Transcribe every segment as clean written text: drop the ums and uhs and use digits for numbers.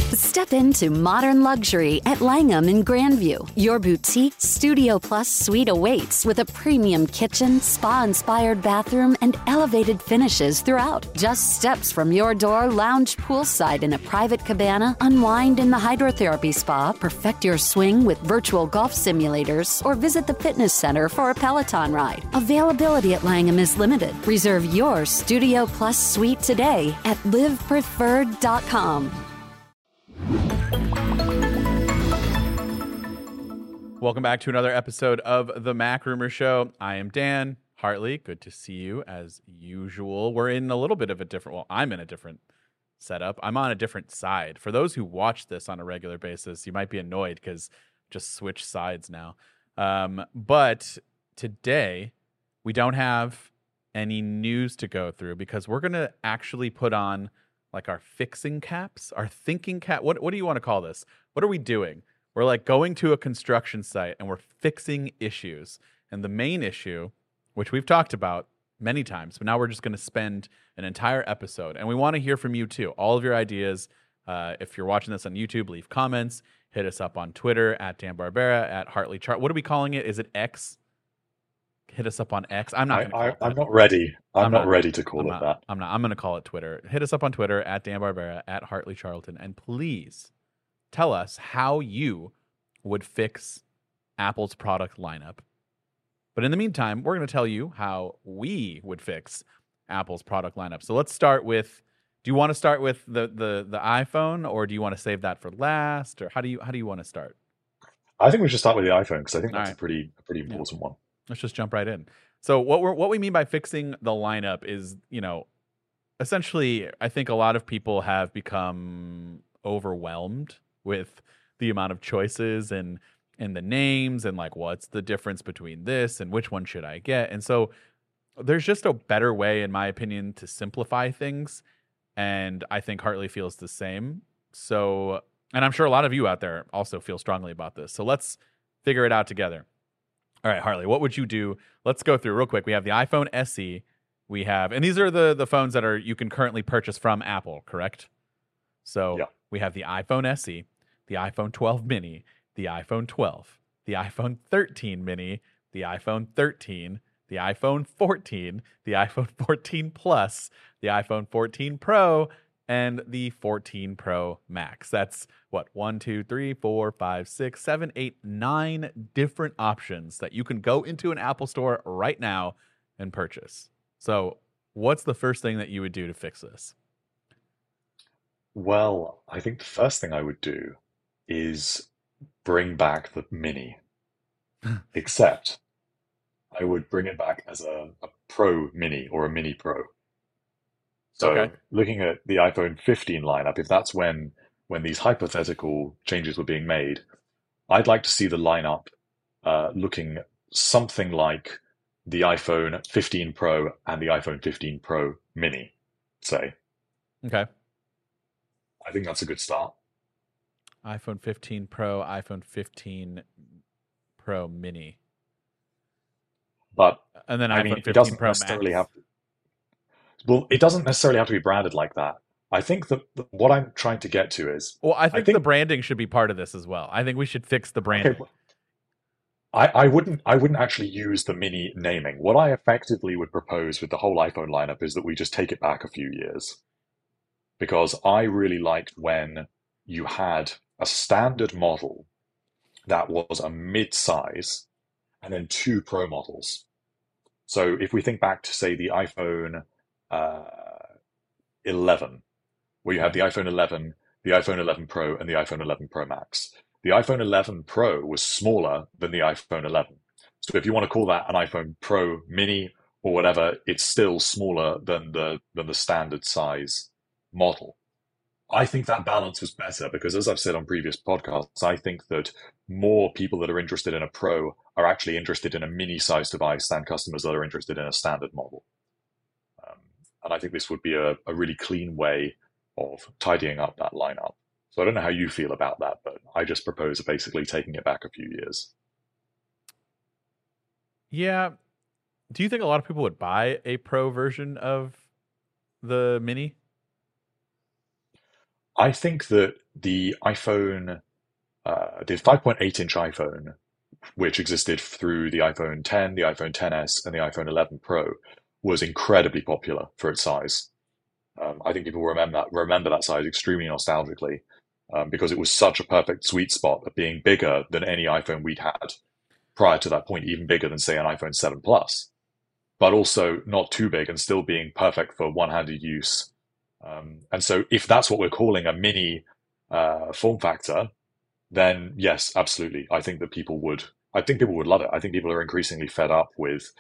Step into modern luxury at Langham in Grandview. Your boutique Studio Plus suite awaits with a premium kitchen, spa-inspired bathroom, and elevated finishes throughout. Just steps from your door, lounge poolside in a private cabana, unwind in the hydrotherapy spa, perfect your swing with virtual golf simulators, or visit the fitness center for a Peloton ride. Availability at Langham is limited. Reserve your Studio Plus suite today at livepreferred.com. Welcome back to another episode of the Mac Rumor Show. I am Dan Hartley. Good to see you as usual. We're in a little bit of a different, well, I'm in a different setup. I'm on a different side. For those who watch this on a regular basis, you might be annoyed because just switch sides now. But today we don't have any news to go through because we're going to actually put on like our fixing caps, our thinking cap. What do you want to call this? What are we doing? We're like going to a construction site and we're fixing issues. And the main issue, which we've talked about many times, but now we're just going to spend an entire episode. And we want to hear from you too. All of your ideas. If you're watching this on YouTube, leave comments. Hit us up on Twitter at Dan Barbera, at Hartley Chart. What are we calling it? Is it X? Hit us up on X. I'm not. I'm not ready. I'm not ready to call it that. I'm not. I'm going to call it Twitter. Hit us up on Twitter at Dan Barbera, at Hartley Charlton, and please tell us how you would fix Apple's product lineup. But in the meantime, we're going to tell you how we would fix Apple's product lineup. So let's start with. Do you want to start with the iPhone, or do you want to save that for last, or how do you want to start? I think we should start with the iPhone because I think that's a pretty important one. Let's just jump right in. So what we mean by fixing the lineup is, essentially, I think a lot of people have become overwhelmed with the amount of choices and the names and like what's the difference between this and which one should I get. And so there's just a better way, in my opinion, to simplify things. And I think Hartley feels the same. So, and I'm sure a lot of you out there also feel strongly about this. So let's figure it out together. All right, Hartley, what would you do? Let's go through real quick. We have the iPhone SE. We have, and these are the phones that you can currently purchase from Apple, correct? So yeah. We have the iPhone SE, the iPhone 12 mini, the iPhone 12, the iPhone 13 mini, the iPhone 13, the iPhone 14, the iPhone 14 Plus, the iPhone 14 Pro, and the 14 Pro Max. That's what, 1, 2, 3, 4, 5, 6, 7, 8, 9 different options that you can go into an Apple store right now and purchase. So what's the first thing that you would do to fix this? Well, I think the first thing I would do is bring back the Mini, except I would bring it back as a Pro Mini or a Mini Pro. So looking at the iPhone 15 lineup, if that's when these hypothetical changes were being made, I'd like to see the lineup looking something like the iPhone 15 Pro and the iPhone 15 Pro Mini, say. Okay. I think that's a good start. iPhone 15 Pro, iPhone 15 Pro Mini. But and then I iPhone mean, 15 it doesn't Pro necessarily Max. have to. Well, it doesn't necessarily have to be branded like that. I think that what I'm trying to get to is... Well, I think the branding should be part of this as well. I think we should fix the branding. Okay, I wouldn't actually use the Mini naming. What I effectively would propose with the whole iPhone lineup is that we just take it back a few years. Because I really liked when you had a standard model that was a mid-size and then 2 Pro models. So if we think back to, say, the iPhone 11, where you had the iPhone 11, the iPhone 11 Pro, and the iPhone 11 Pro Max. The iPhone 11 Pro was smaller than the iPhone 11. So if you want to call that an iPhone Pro Mini or whatever, it's still smaller than the standard size model. I think that balance was better because, as I've said on previous podcasts, I think that more people that are interested in a Pro are actually interested in a mini-sized device than customers that are interested in a standard model. And I think this would be a really clean way of tidying up that lineup. So I don't know how you feel about that, but I just propose basically taking it back a few years. Yeah. Do you think a lot of people would buy a Pro version of the Mini? I think that the 5.8-inch iPhone, which existed through the iPhone 10, the iPhone XS, and the iPhone 11 Pro, was incredibly popular for its size. I think people remember that size extremely nostalgically, because it was such a perfect sweet spot of being bigger than any iPhone we'd had prior to that point, even bigger than, say, an iPhone 7 Plus, but also not too big and still being perfect for one-handed use. And so if that's what we're calling a mini form factor, then yes, absolutely. I think people would love it. I think people are increasingly fed up with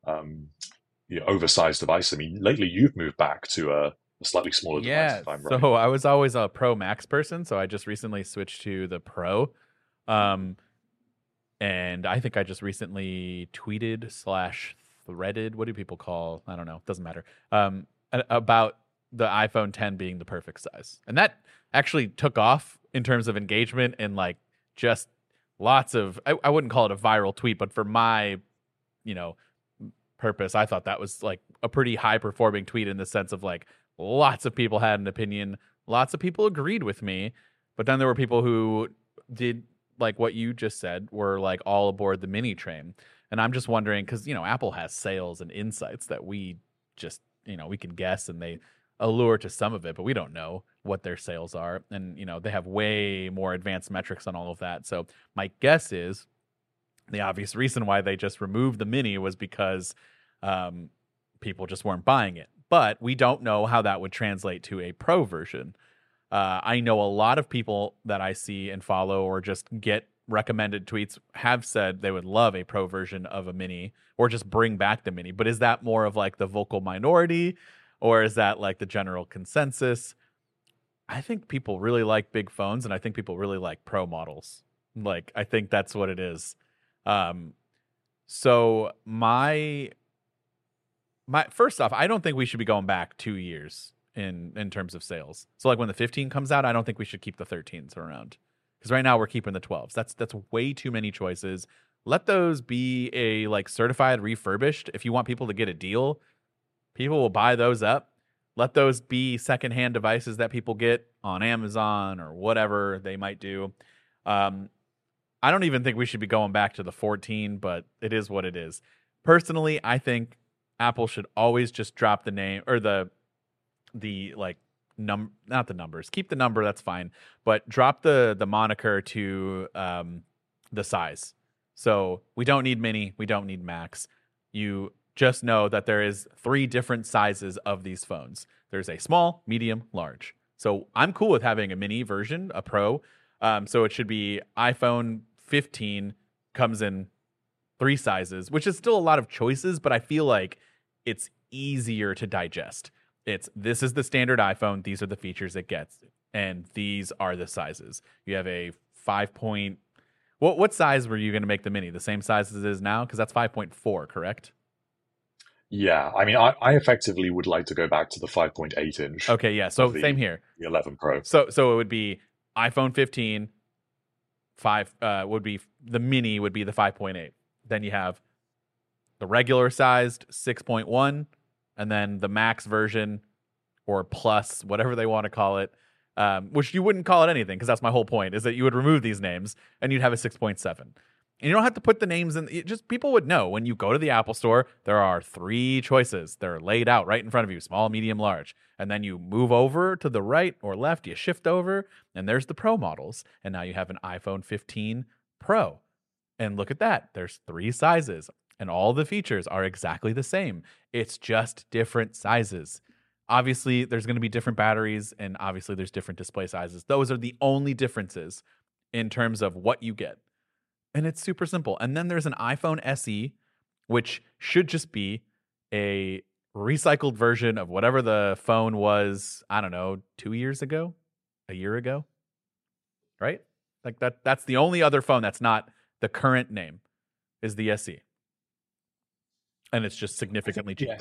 oversized devices. I mean, lately you've moved back to a slightly smaller device, Yeah, if I'm right. so I was always a Pro Max person, so I just recently switched to the Pro. Um, and I think I just recently tweeted slash threaded. What do people call? I don't know. Doesn't matter. About the iPhone 10 being the perfect size, and that actually took off in terms of engagement and like just lots of. I wouldn't call it a viral tweet, but for my, you know, purpose, I thought that was like a pretty high performing tweet in the sense of like lots of people had an opinion, lots of people agreed with me, but then there were people who did like what you just said, were like all aboard the mini train. And I'm just wondering, because Apple has sales and insights that we just we can guess, and they allure to some of it, but we don't know what their sales are, and they have way more advanced metrics on all of that. So my guess is the obvious reason why they just removed the mini was because people just weren't buying it. But we don't know how that would translate to a Pro version. I know a lot of people that I see and follow or just get recommended tweets have said they would love a Pro version of a mini or just bring back the mini. But is that more of like the vocal minority, or is that like the general consensus? I think people really like big phones, and I think people really like Pro models. Like, I think that's what it is. So my first off, I don't think we should be going back 2 years in terms of sales. So like when the 15 comes out, I don't think we should keep the 13s around, because right now we're keeping the 12s. That's way too many choices. Let those be a like certified refurbished. If you want people to get a deal, people will buy those up. Let those be secondhand devices that people get on Amazon or whatever they might do. I don't even think we should be going back to the 14, but it is what it is. Personally, I think Apple should always just drop the name or the like not the numbers. Keep the number, that's fine, but drop the moniker to the size. So we don't need mini, we don't need max. You just know that there is 3 different sizes of these phones. There's a small, medium, large. So I'm cool with having a mini version, a Pro. So it should be iPhone 15 comes in 3 sizes, which is still a lot of choices, but I feel like it's easier to digest. This is the standard iPhone. These are the features it gets, and these are the sizes. You have a 5 point. What size were you going to make the mini? The same size as it is now, because that's 5.4, correct? Yeah, I mean, I effectively would like to go back to the 5.8-inch Okay, yeah. of So same here. the 11 Pro. So it would be iPhone 15. 5 would be the mini would be the 5.8. Then you have the regular sized 6.1, and then the max version or plus, whatever they want to call it, which you wouldn't call it anything, because that's my whole point, is that you would remove these names and you'd have a 6.7. And you don't have to put the names in. Just people would know when you go to the Apple Store, there are 3 choices. They're laid out right in front of you, small, medium, large. And then you move over to the right or left, you shift over, and there's the Pro models. And now you have an iPhone 15 Pro. And look at that. There's 3 sizes, and all the features are exactly the same. It's just different sizes. Obviously, there's going to be different batteries, and obviously there's different display sizes. Those are the only differences in terms of what you get. And it's super simple. And then there's an iPhone SE, which should just be a recycled version of whatever the phone was, I don't know, 2 years ago, a year ago, right? Like that's the only other phone that's not the current name is the SE. And it's just significantly cheaper.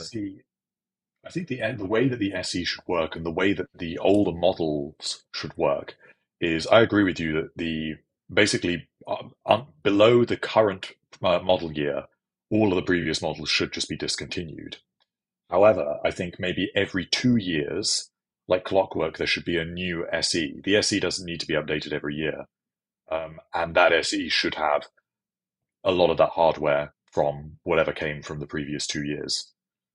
I think the way that the SE should work and the way that the older models should work is, I agree with you that basically below the current model year, all of the previous models should just be discontinued. However, I think maybe every 2 years, like clockwork, there should be a new SE. The SE doesn't need to be updated every year. And that SE should have a lot of that hardware from whatever came from the previous 2 years.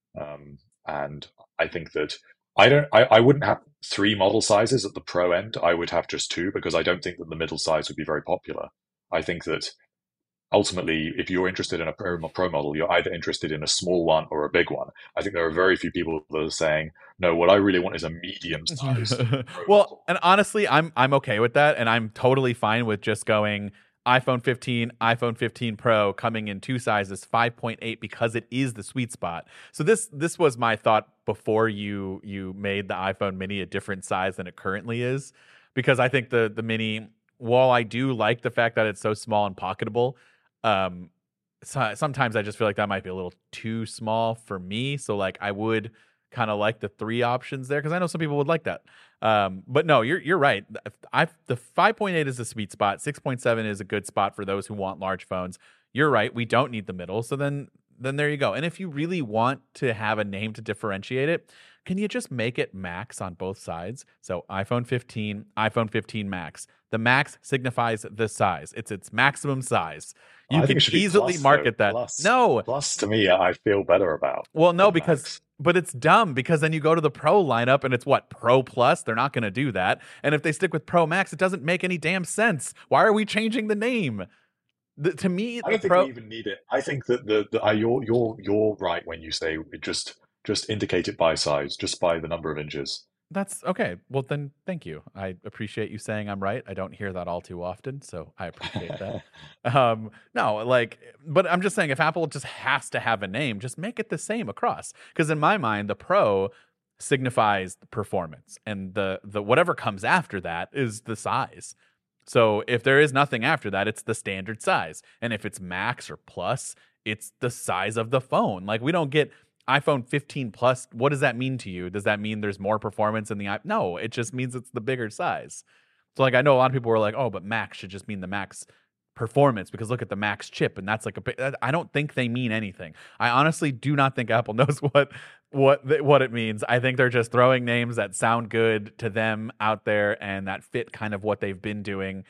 And I think that I wouldn't have three model sizes at the Pro end. I would have just two because I don't think that the middle size would be very popular. I think that ultimately, if you're interested in a pro model, you're either interested in a small one or a big one. I think there are very few people that are saying, no, what I really want is a medium size Well, model. and honestly, I'm okay with that, and I'm totally fine with just going iPhone 15, iPhone 15 Pro coming in two sizes, 5.8, because it is the sweet spot. So this was my thought before you made the iPhone mini a different size than it currently is, because I think the mini, while I do like the fact that it's so small and pocketable, so sometimes I just feel like that might be a little too small for me. So like I would kind of like the three options there because I know some people would like that. But no, you're right. The 5.8 is a sweet spot. 6.7 is a good spot for those who want large phones. You're right. We don't need the middle. So then there you go. And if you really want to have a name to differentiate it, can you just make it Max on both sides? So iPhone 15, iPhone 15 Max. The Max signifies the size. It's its maximum size. You I think can it should be easily plus, market though. that. Plus. No. Plus, to me, I feel better about. Well, no, than because Max. but it's dumb because then you go to the Pro lineup and it's what, Pro Plus? They're not going to do that. And if they stick with Pro Max, it doesn't make any damn sense. Why are we changing the name? To me, I the don't think Pro. we even need it. I think that you're right when you say it just indicate it by size, just by the number of inches. That's okay. Well, then thank you. I appreciate you saying I'm right. I don't hear that all too often, so I appreciate that. No, like, but I'm just saying if Apple just has to have a name, just make it the same across. Because in my mind, the Pro signifies the performance, and the whatever comes after that is the size. So if there is nothing after that, it's the standard size. And if it's Max or Plus, it's the size of the phone. Like we don't get iPhone 15 Plus. What does that mean to you? Does that mean there's more performance in the iPhone? No, it just means it's the bigger size. So like I know a lot of people were like, "Oh, but Max should just mean the Max performance because look at the Max chip and that's like I don't think they mean anything. I honestly do not think Apple knows what it means. I think they're just throwing names that sound good to them out there and that fit kind of what they've been doing.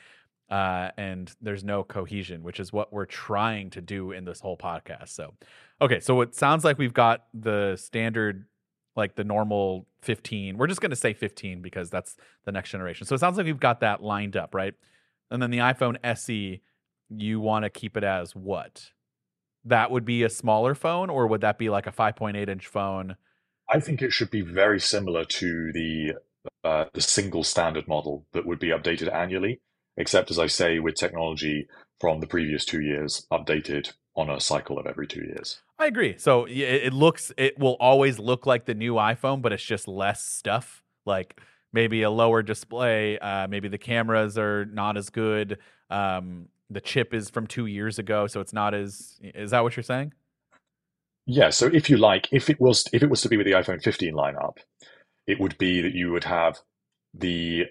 And there's no cohesion, which is what we're trying to do in this whole podcast. So, okay, so it sounds like we've got the standard, like the normal 15. We're just going to say 15 because that's the next generation. So it sounds like we've got that lined up, right? And then the iPhone SE, you want to keep it as what? That would be a smaller phone, or would that be like a 5.8-inch phone? I think it should be very similar to the single standard model that would be updated annually, except as I say, with technology from the previous 2 years updated on a cycle of every 2 years. I agree. So it will always look like the new iPhone, but it's just less stuff. Like maybe a lower display. Maybe the cameras are not as good. The chip is from 2 years ago, so it's not as. Is that what you're saying? Yeah, so if you like, if it was to be with the iPhone 15 lineup, it would be that you would have the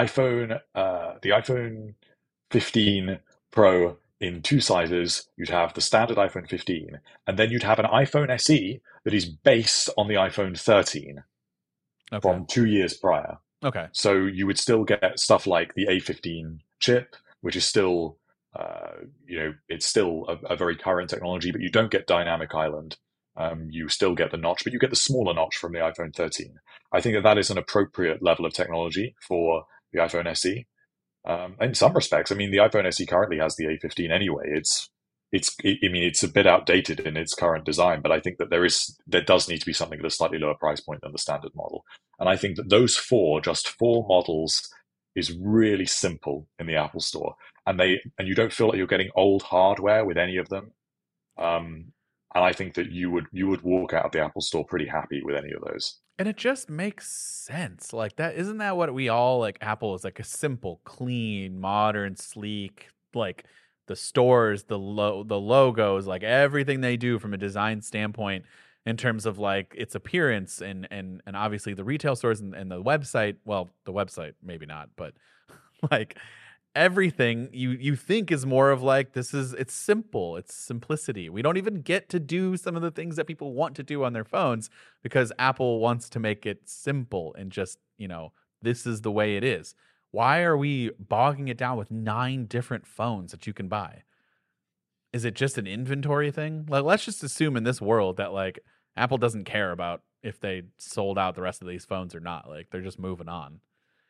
iPhone 15 Pro in two sizes. You'd have the standard iPhone 15, and then you'd have an iPhone SE that is based on the iPhone 13 Okay. from 2 years prior. Okay. So you would still get stuff like the A15 chip, which is still, it's still a very current technology, but you don't get Dynamic Island. You still get the notch, but you get the smaller notch from the iPhone 13. I think that is an appropriate level of technology for the iPhone SE. In some respects, I mean, the iPhone SE currently has the A15 anyway. It's a bit outdated in its current design, but I think that there does need to be something at a slightly lower price point than the standard model. And I think that just four models is really simple in the Apple Store. And you don't feel like you're getting old hardware with any of them. And I think that you would walk out of the Apple Store pretty happy with any of those. And it just makes sense. Like that, isn't that what we all like? Apple is like a simple, clean, modern, sleek, like the stores, the logos, like everything they do from a design standpoint in terms of like its appearance and obviously the retail stores and the website. Well, the website, maybe not, but like everything you think is more of like, it's simple, it's simplicity. We don't even get to do some of the things that people want to do on their phones because Apple wants to make it simple and just, this is the way it is. Why are we bogging it down with 9 different phones that you can buy? Is it just an inventory thing? Like, let's just assume in this world that like Apple doesn't care about if they sold out the rest of these phones or not. Like, they're just moving on.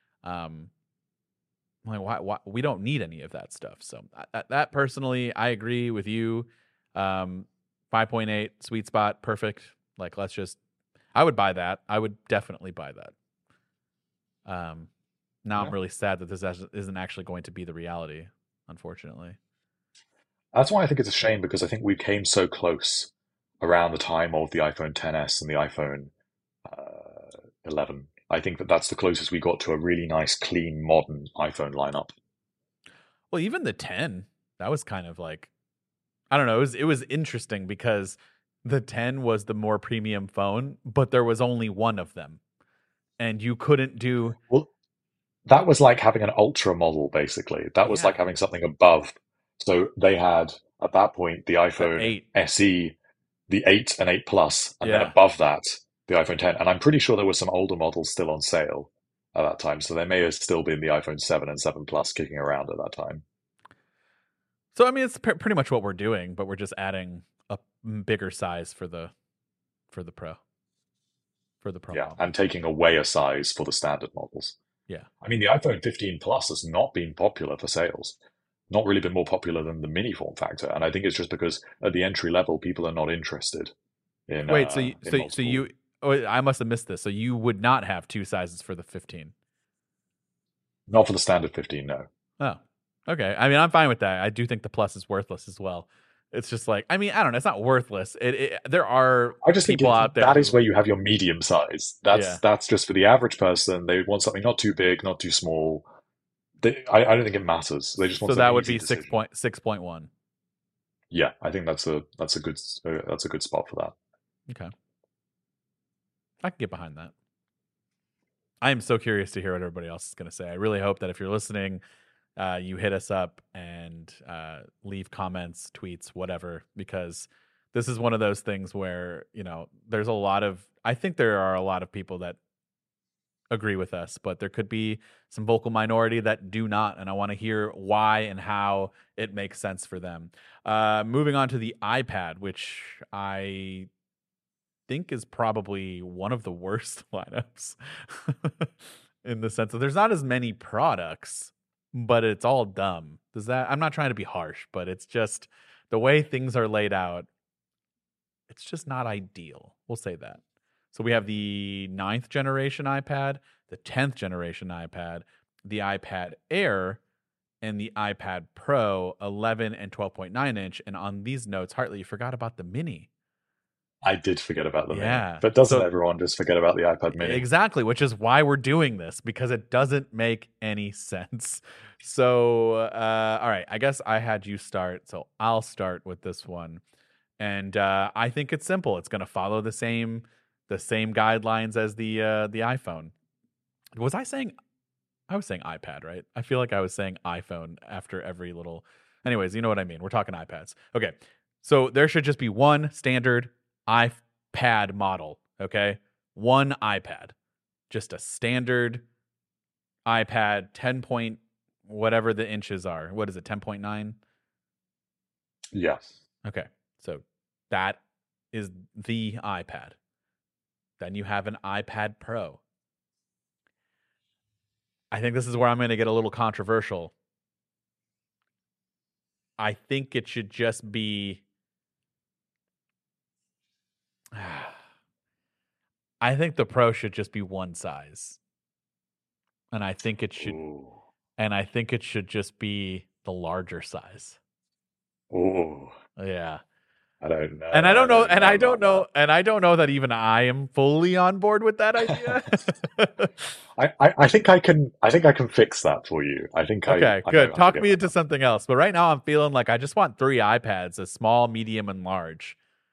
Like, why we don't need any of that stuff. So that personally, I agree with you. 5.8 sweet spot, perfect. Like, I would buy that. I would definitely buy that. Now I'm really sad that this isn't actually going to be the reality, unfortunately. That's why I think it's a shame, because I think we came so close around the time of the iPhone XS and the iPhone 11. I think that's the closest we got to a really nice, clean, modern iPhone lineup. Well, even the 10, that was kind of like, I don't know. It was interesting because the 10 was the more premium phone, but there was only one of them, and you couldn't do. Well, that was like having an ultra model, basically. That was like having something above. So they had, at that point, the iPhone SE, the 8 and 8 Plus, and then above that, the iPhone 10. And I'm pretty sure there were some older models still on sale at that time. So there may have still been the iPhone 7 and 7 Plus kicking around at that time. So, I mean, it's pretty much what we're doing, but we're just adding a bigger size for the Pro. For the Pro model. And taking away a size for the standard models. Yeah. I mean, the iPhone 15 Plus has not been popular for sales. Not really been more popular than the mini form factor. And I think it's just because at the entry level, people are not interested in. Wait, so you, I must have missed this. So you would not have 2 sizes for the 15? Not for the standard 15, no. Oh, okay. I mean, I'm fine with that. I do think the Plus is worthless as well. It's just like, I mean, I don't know. It's not worthless. There are people out there. That is where you have your medium size. That's just for the average person. They want something not too big, not too small. I don't think it matters. They just want. So that would be 6.1. Yeah, I think that's a good spot for that. Okay, I can get behind that. I am so curious to hear what everybody else is going to say. I really hope that if you're listening, you hit us up and leave comments, tweets, whatever, because this is one of those things where, there's I think there are a lot of people that agree with us, but there could be some vocal minority that do not, and I want to hear why and how it makes sense for them. Moving on to the iPad, which I think is probably one of the worst lineups in the sense that there's not as many products, but it's all dumb. I'm not trying to be harsh, but it's just the way things are laid out. It's just not ideal. We'll say that. So we have the 9th generation iPad, the 10th generation iPad, the iPad Air, and the iPad Pro 11 and 12.9 inch. And on these notes, Hartley, you forgot about the Mini. I did forget about the Mini. But doesn't everyone just forget about the iPad Mini? Exactly, which is why we're doing this, because it doesn't make any sense. So, all right, I guess I had you start, so I'll start with this one. And I think it's simple. It's going to follow the same guidelines as the iPhone. Was I saying? I was saying iPad, right? I feel like I was saying iPhone after every little. Anyways, you know what I mean. We're talking iPads. Okay, so there should just be one standard iPad model. Okay, one iPad, just a standard iPad, 10 point whatever the inches are. What is it? 10.9. Yeah. Okay, so that is the iPad. Then you have an iPad Pro. I think this is where I'm going to get a little controversial. I think it should just be. I think the Pro should just be one size. And I think it should. Ooh. And I think it should just be the larger size. Oh. Yeah. I don't know. And I don't know. And I don't know. And I don't know that even I am fully on board with that idea. I think I can fix that for you. Okay, good. Talk me into something else. But right now I'm feeling like I just want 3 iPads, a small, medium, and large.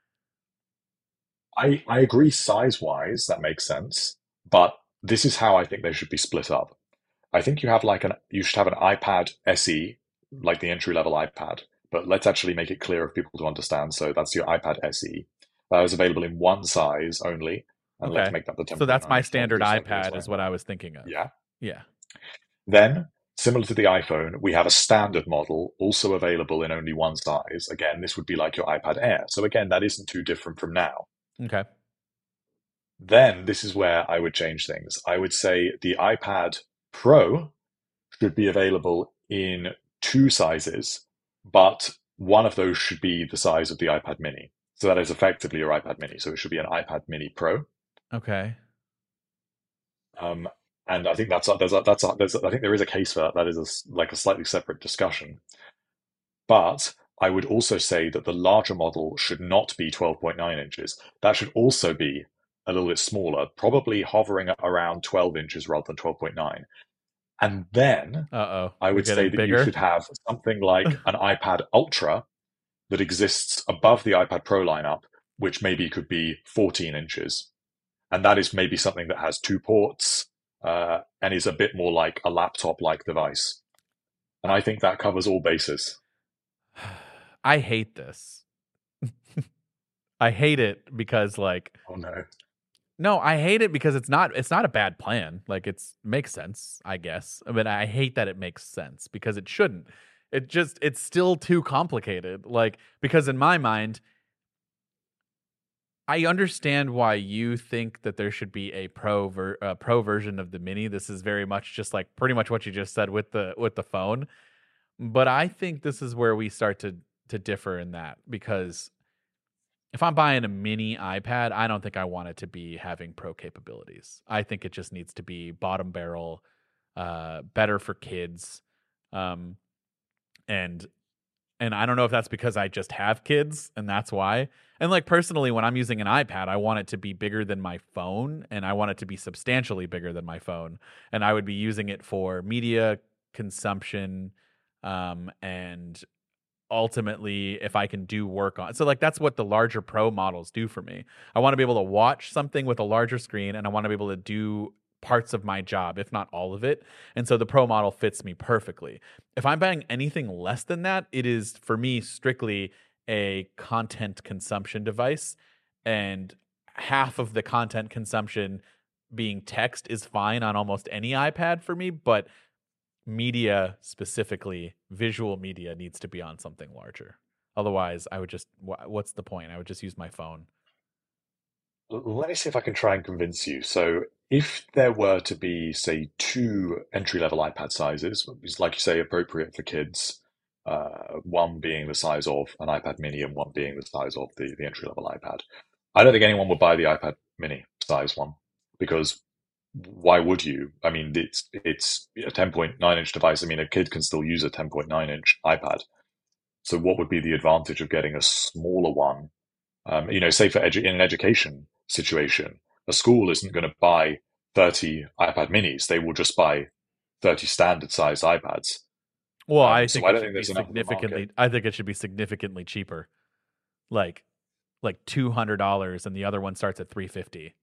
I agree size-wise, that makes sense. But this is how I think they should be split up. I think you should have an iPad SE, like the entry level iPad. But let's actually make it clear for people to understand. So that's your iPad SE. That is available in one size only, and let's Okay. make that the So that's 10.9 my inch that standard you're iPad is talking what I about. was thinking of. Yeah. Yeah. Then, similar to the iPhone, we have a standard model also available in only one size. Again, this would be like your iPad Air. So again, that isn't too different from now. Okay. Then this is where I would change things. I would say the iPad Pro should be available in two sizes, but one of those should be the size of the iPad mini. So that is effectively your iPad mini. So it should be an iPad mini Pro. Okay. Um, and I think I think there is a case for that. That is like a slightly separate discussion. But I would also say that the larger model should not be 12.9 inches. That should also be a little bit smaller, probably hovering around 12 inches rather than 12.9. And then Uh-oh. I We're would say getting that you bigger. should have something like an iPad Ultra that exists above the iPad Pro lineup, which maybe could be 14 inches. And that is maybe something that has two ports and is a bit more like a laptop-like device. And I think that covers all bases. I hate this. I hate it because like Oh no. no, I hate it because it's not a bad plan. Like makes sense, I guess. But I hate that it makes sense because it shouldn't. It's still too complicated. Like because in my mind I understand why you think that there should be a pro version of the mini. This is very much just like pretty much what you just said with the phone. But I think this is where we start to differ in that because if I'm buying a mini iPad, I don't think I want it to be having pro capabilities. I think it just needs to be bottom barrel, better for kids, um, and I don't know if that's because I just have kids and that's why. And like personally, when I'm using an iPad, I want it to be bigger than my phone, and I want it to be substantially bigger than my phone, and I would be using it for media consumption, and ultimately if I can do work on. So like that's what the larger pro models do for me. I want to be able to watch something with a larger screen and I want to be able to do parts of my job, if not all of it. And so the pro model fits me perfectly. If I'm buying anything less than that, it is for me strictly a content consumption device, and half of the content consumption being text is fine on almost any iPad for me, but media, specifically visual media, needs to be on something larger. Otherwise, I would just what's the point? I would just use my phone. Let me see if I can try and convince you. So, if there were to be, say, two entry-level iPad sizes, like you say, appropriate for kids, one being the size of an iPad mini and one being the size of the entry-level iPad, I don't think anyone would buy the iPad mini size one because why would you? I mean, it's a 10.9 inch device. I mean, a kid can still use a 10.9 inch iPad. So, what would be the advantage of getting a smaller one? Say for in an education situation, a school isn't going to buy 30 iPad minis. They will just buy 30 standard sized iPads. Well, I So think I it don't should think be there's enough of the market. I think it should be significantly cheaper. Like $200 and the other one starts at $350.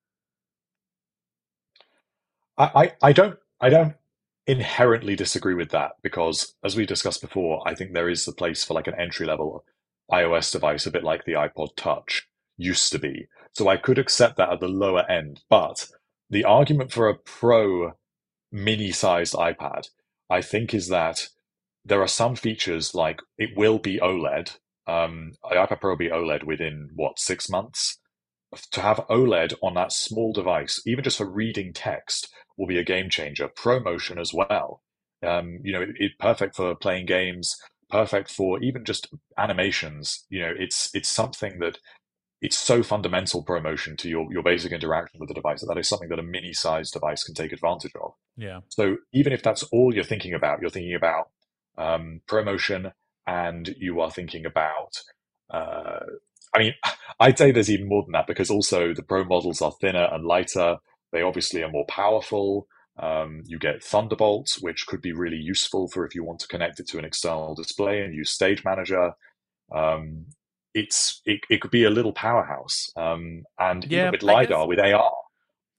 I don't inherently disagree with that because, as we discussed before, I think there is a place for like an entry level iOS device, a bit like the iPod Touch used to be. So I could accept that at the lower end, but the argument for a Pro mini-sized iPad, I think, is that there are some features like it will be OLED. The iPad Pro will be OLED within what, 6 months? To have OLED on that small device, even just for reading text, will be a game changer. ProMotion as well. Perfect for playing games, perfect for even just animations. It's something that it's so fundamental ProMotion to your basic interaction with the device that is something that a mini-sized device can take advantage of. Yeah. So even if that's all you're thinking about ProMotion, and you are thinking about uh, I mean, I'd say there's even more than that because also the Pro models are thinner and lighter. They obviously are more powerful. You get Thunderbolt, which could be really useful for if you want to connect it to an external display and use Stage Manager. Um, it could be a little powerhouse. And even Yeah, with I guess LiDAR, with AR.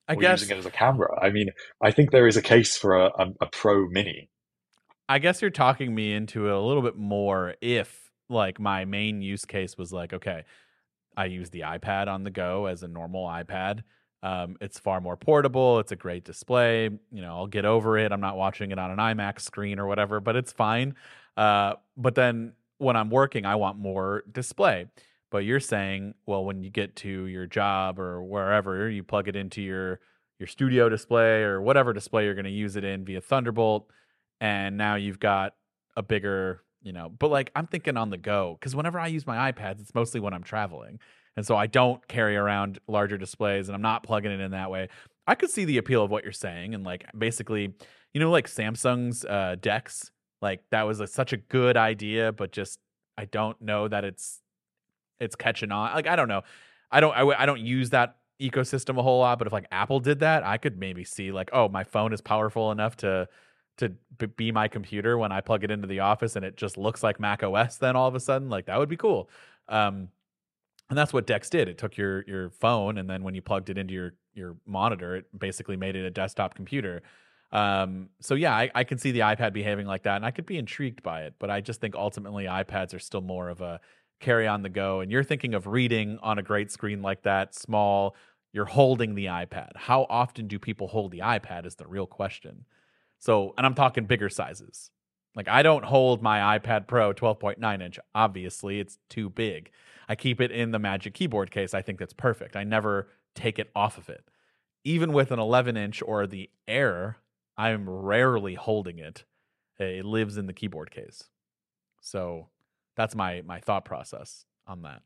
I or using guess it as a camera. I mean, I think there is a case for a Pro Mini. I guess you're talking me into it a little bit more if like my main use case was like, okay, I use the iPad on the go as a normal iPad. It's far more portable. It's a great display. I'll get over it. I'm not watching it on an IMAX screen or whatever, but it's fine. But then when I'm working, I want more display. But you're saying, well, when you get to your job or wherever, you plug it into your studio display or whatever display you're going to use it in via Thunderbolt, and now you've got a bigger, but like I'm thinking on the go, because whenever I use my iPads, it's mostly when I'm traveling. And so I don't carry around larger displays and I'm not plugging it in that way. I could see the appeal of what you're saying. And like basically, like Samsung's Dex, like that was such a good idea, but just I don't know that it's catching on. Like I don't know. I don't use that ecosystem a whole lot, but if like Apple did that, I could maybe see like, oh, my phone is powerful enough to be my computer when I plug it into the office and it just looks like Mac OS then all of a sudden. Like that would be cool. And that's what Dex did. It took your phone, and then when you plugged it into your monitor, it basically made it a desktop computer. So yeah, I can see the iPad behaving like that, and I could be intrigued by it. But I just think ultimately iPads are still more of a carry on the go. And you're thinking of reading on a great screen like that, small. You're holding the iPad. How often do people hold the iPad is the real question. So, and I'm talking bigger sizes. Like I don't hold my iPad Pro 12.9 inch. Obviously, it's too big. I keep it in the Magic Keyboard case. I think that's perfect. I never take it off of it. Even with an 11 inch or the Air, I'm rarely holding it. It lives in the keyboard case. So that's my thought process on that.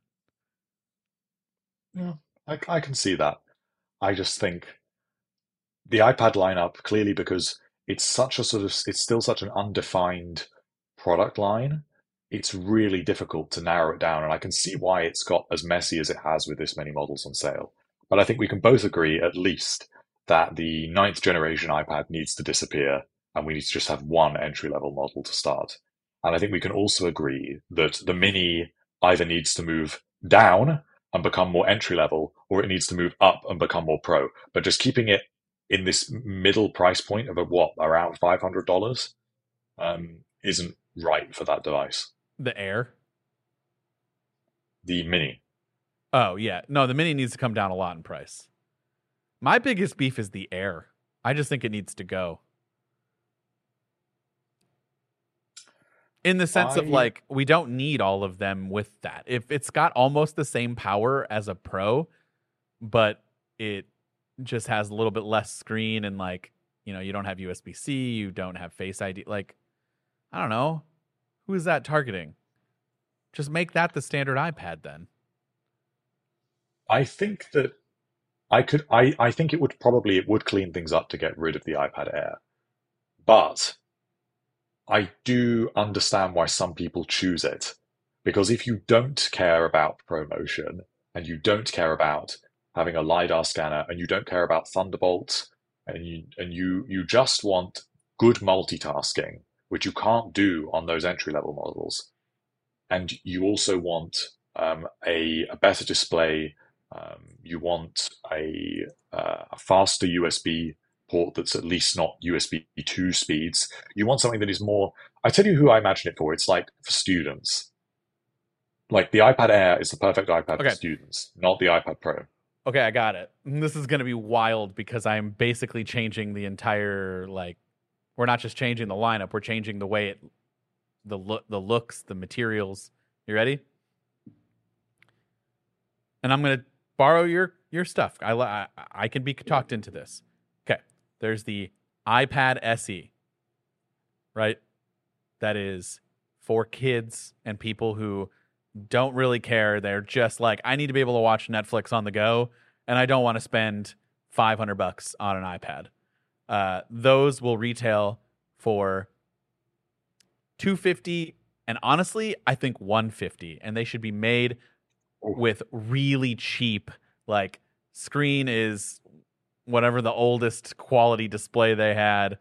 Yeah, I can see that. I just think the iPad lineup, clearly because it's it's still such an undefined product line, it's really difficult to narrow it down. And I can see why it's got as messy as it has with this many models on sale. But I think we can both agree, at least, that the ninth generation iPad needs to disappear and we need to just have one entry level model to start. And I think we can also agree that the Mini either needs to move down and become more entry level, or it needs to move up and become more pro. But just keeping it in this middle price point of around $500 isn't right for that device. The Air? The Mini. Oh, yeah. No, the Mini needs to come down a lot in price. My biggest beef is the Air. I just think it needs to go. In the sense of like, we don't need all of them with that. If it's got almost the same power as a Pro, but it just has a little bit less screen and like, you don't have USB-C, you don't have Face ID. Like, I don't know. Who is that targeting? Just make that the standard iPad then. I think that I think it would clean things up to get rid of the iPad Air. But I do understand why some people choose it. Because if you don't care about ProMotion and you don't care about having a LiDAR scanner and you don't care about Thunderbolt and you just want good multitasking, which you can't do on those entry level models, and you also want a better display, you want a faster USB port that's at least not USB 2 speeds. You want something that is more. I tell you who I imagine it for. It's like for students. Like the iPad Air is the perfect iPad for students, not the iPad Pro. Okay, I got it. This is going to be wild because I'm basically changing the entire, like, we're not just changing the lineup, we're changing the way the looks, the materials. You ready? And I'm going to borrow your stuff. I can be talked into this. Okay, there's the iPad SE, right? That is for kids and people who don't really care. They're just like, I need to be able to watch Netflix on the go, and I don't want to spend $500 on an iPad. Those will retail for $250, and honestly, I think $150, and they should be made with really cheap, like screen is whatever the oldest quality display they had,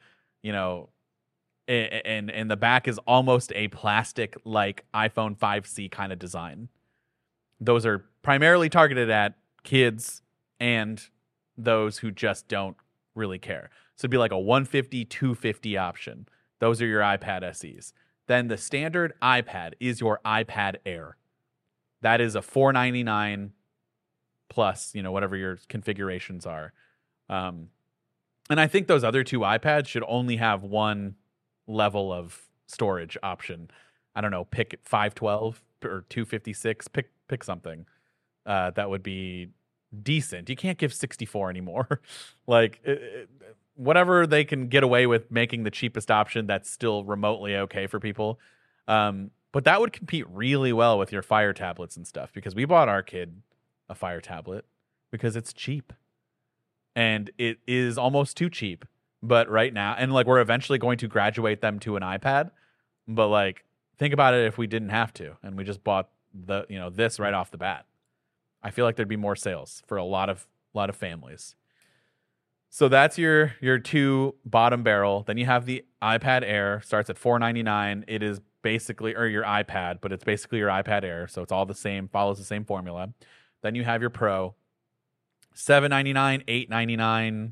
and the back is almost a plastic like iPhone 5C kind of design. Those are primarily targeted at kids and those who just don't really care. So it'd be like a 150, 250 option. Those are your iPad SEs. Then the standard iPad is your iPad Air. That is a $499 plus, whatever your configurations are. And I think those other two iPads should only have one level of storage option. I don't know, pick 512 or 256, pick something that would be decent. You can't give 64 anymore. Like whatever they can get away with making the cheapest option that's still remotely okay for people. But that would compete really well with your Fire tablets and stuff, because we bought our kid a Fire tablet because it's cheap. And it is almost too cheap. But right now, and like we're eventually going to graduate them to an iPad. But like, think about it if we didn't have to and we just bought this right off the bat. I feel like there'd be more sales for a lot of families. So that's your two bottom barrel. Then you have the iPad Air, starts at $499. It is basically, or your iPad, but it's basically your iPad Air. So it's all the same, follows the same formula. Then you have your Pro, $799, $899,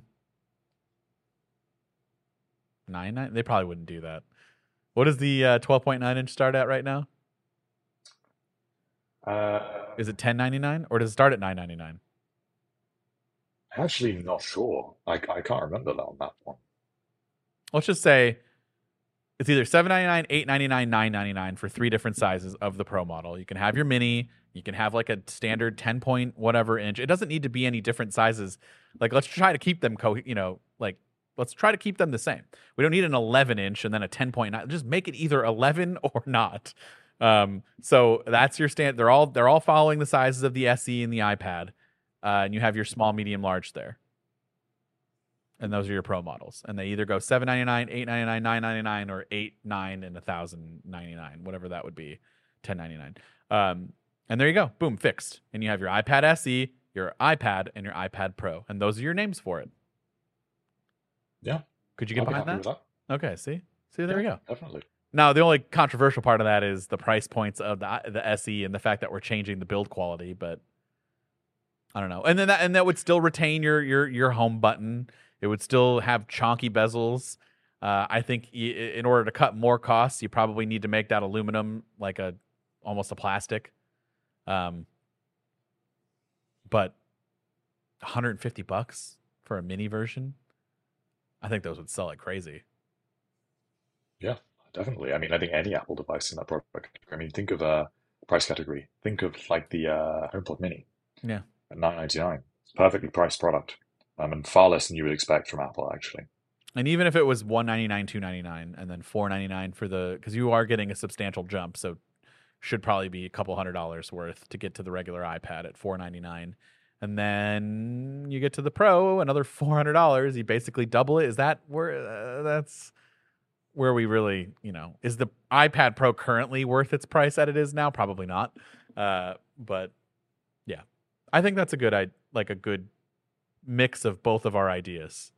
$999. They probably wouldn't do that. What does the 12.9 inch start at right now? Is it $10.99 or does it start at $9.99? Actually, not sure. I can't remember that on that one. Let's just say it's either $7.99, $8.99, $9.99 for three different sizes of the Pro model. You can have your mini. You can have like a standard 10 point whatever inch. It doesn't need to be any different sizes. Like let's try to keep them let's try to keep them the same. We don't need an 11 inch and then a 10.9. Just make it either 11 or not. So that's your stand. They're all following the sizes of the SE and the iPad. And you have your small, medium, large there. And those are your Pro models. And they either go $799, $899, $999, or $899 and $1,099, whatever that would be, $1,099. And there you go. Boom, fixed. And you have your iPad SE, your iPad, and your iPad Pro. And those are your names for it. Yeah. Could you get behind that? Okay, see? There we go. Definitely. Now, the only controversial part of that is the price points of the SE and the fact that we're changing the build quality, but I don't know. And then that would still retain your home button. It would still have chonky bezels. I think in order to cut more costs, you probably need to make that aluminum, like almost a plastic. But $150 for a mini version, I think those would sell like crazy. Yeah, definitely. I mean, I think any Apple device in that product category. I mean, think of a price category. Think of like the HomePod Mini. Yeah. At $999. It's a perfectly priced product. And far less than you would expect from Apple, actually. And even if it was $199, $299, and then $499 for because you are getting a substantial jump, so should probably be a couple $100 worth to get to the regular iPad at $499. And then you get to the Pro, another $400. You basically double it. Is that where that's where we really, is the iPad Pro currently worth its price that it is now? Probably not. But yeah, I think that's a good mix of both of our ideas.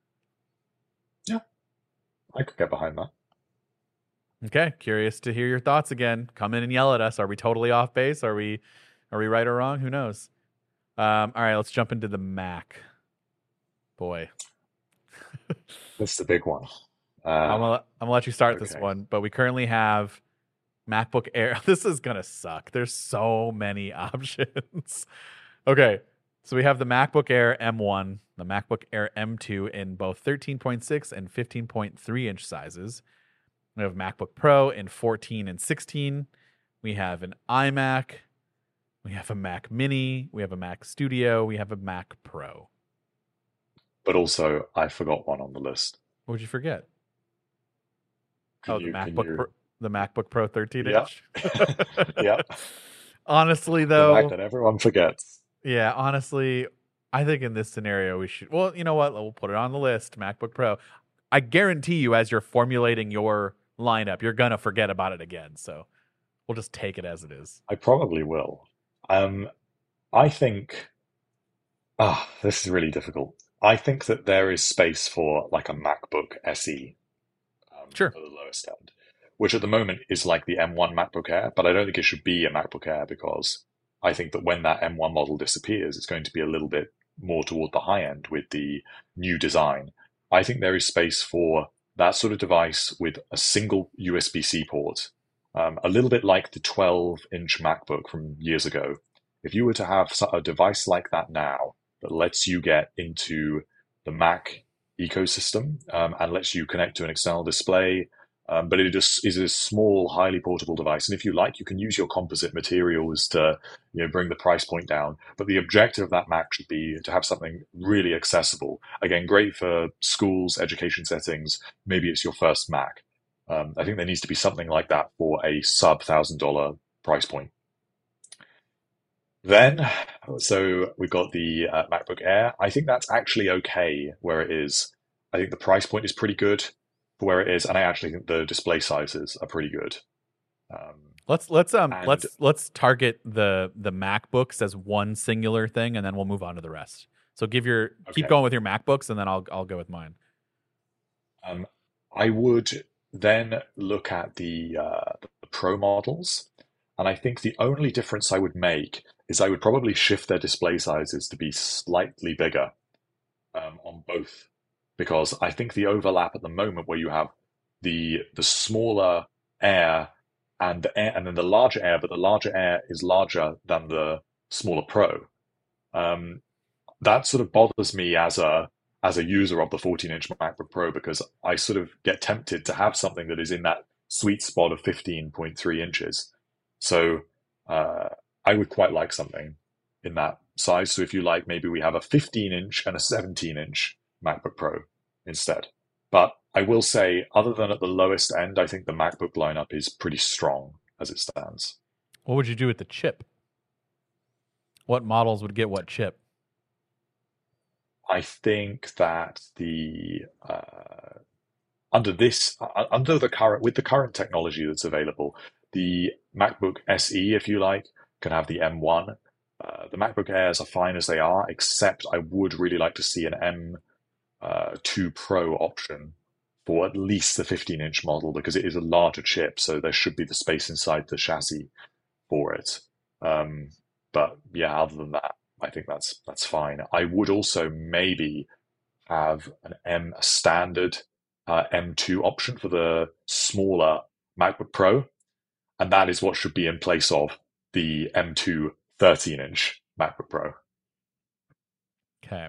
Yeah, I could get behind that. Okay, curious to hear your thoughts again. Come in and yell at us. Are we totally off base? Are we right or wrong? Who knows? All right, let's jump into the Mac. Boy, That's the big one. I'm gonna let you start this okay. one, but we currently have MacBook Air. This is gonna suck. There's so many options. Okay, so we have the MacBook Air M1, the MacBook Air M2 in both 13.6 and 15.3 inch sizes. We have MacBook Pro in 14 and 16. We have an iMac. We have a Mac Mini. We have a Mac Studio. We have a Mac Pro. But also, I forgot one on the list. What would you forget? The MacBook Pro 13 inch. Yeah. Honestly, The though, fact that everyone forgets. yeah, honestly, I think in this scenario we should. Well, you know what? We'll put it on the list. MacBook Pro. I guarantee you, as you're formulating your lineup, you're gonna forget about it again. So we'll just take it as it is. I probably will. I think. This is really difficult. I think that there is space for like a MacBook SE. Sure. For the lowest end, which at the moment is like the M1 MacBook Air, but I don't think it should be a MacBook Air because I think that when that M1 model disappears, it's going to be a little bit more toward the high end with the new design. I think there is space for that sort of device with a single USB-C port, a little bit like the 12-inch MacBook from years ago. If you were to have a device like that now that lets you get into the Mac ecosystem and lets you connect to an external display, but it just is a small, highly portable device. And if you like, you can use your composite materials to, bring the price point down. But the objective of that Mac should be to have something really accessible. Again, great for schools, education settings. Maybe it's your first Mac. I think there needs to be something like that for a sub $1,000 price point. Then, so we've got the MacBook Air. I think that's actually okay where it is. I think the price point is pretty good for where it is, and I actually think the display sizes are pretty good. Let's target the MacBooks as one singular thing, and then we'll move on to the rest. So keep going with your MacBooks, and then I'll go with mine. I would then look at the Pro models, and I think the only difference I would make is I would probably shift their display sizes to be slightly bigger on both, because I think the overlap at the moment where you have the smaller Air and then the larger Air, but the larger Air is larger than the smaller Pro. That sort of bothers me as a user of the 14-inch MacBook Pro, because I sort of get tempted to have something that is in that sweet spot of 15.3 inches. So I would quite like something in that size. So if you like, maybe we have a 15-inch and a 17-inch MacBook Pro instead. But I will say, other than at the lowest end, I think the MacBook lineup is pretty strong as it stands. What would you do with the chip? What models would get what chip? I think that with the current technology that's available, the MacBook SE, if you like, can have the M1. The MacBook Airs are fine as they are, except I would really like to see an M2 Pro option for at least the 15-inch model, because it is a larger chip, so there should be the space inside the chassis for it. But yeah, other than that, I think that's fine. I would also maybe have a standard M2 option for the smaller MacBook Pro, and that is what should be in place of the M2 13-inch MacBook Pro. Okay.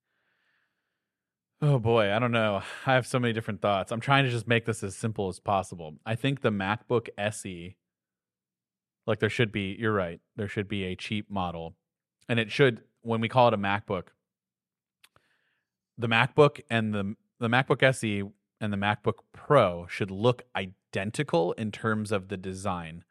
Oh boy, I don't know. I have so many different thoughts. I'm trying to just make this as simple as possible. I think the MacBook SE, like you're right, there should be a cheap model. And it should, when we call it a MacBook, the MacBook and the MacBook SE and the MacBook Pro should look identical in terms of the design.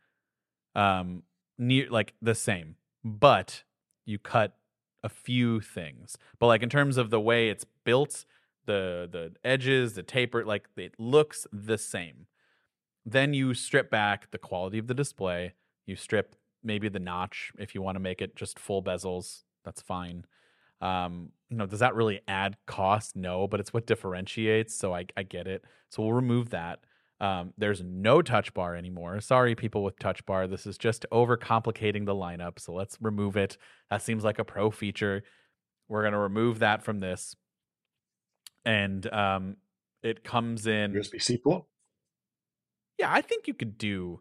Like the same, but you cut a few things. But like in terms of the way it's built, the edges, the taper, like it looks the same. Then you strip back the quality of the display. You strip maybe the notch if you want to make it just full bezels. That's fine. Does that really add cost? No, but it's what differentiates. So I get it. So we'll remove that. There's no touch bar anymore. Sorry, people with touch bar. This is just overcomplicating the lineup. So let's remove it. That seems like a pro feature. We're going to remove that from this. And it comes in USB-C port? Yeah, I think you could do,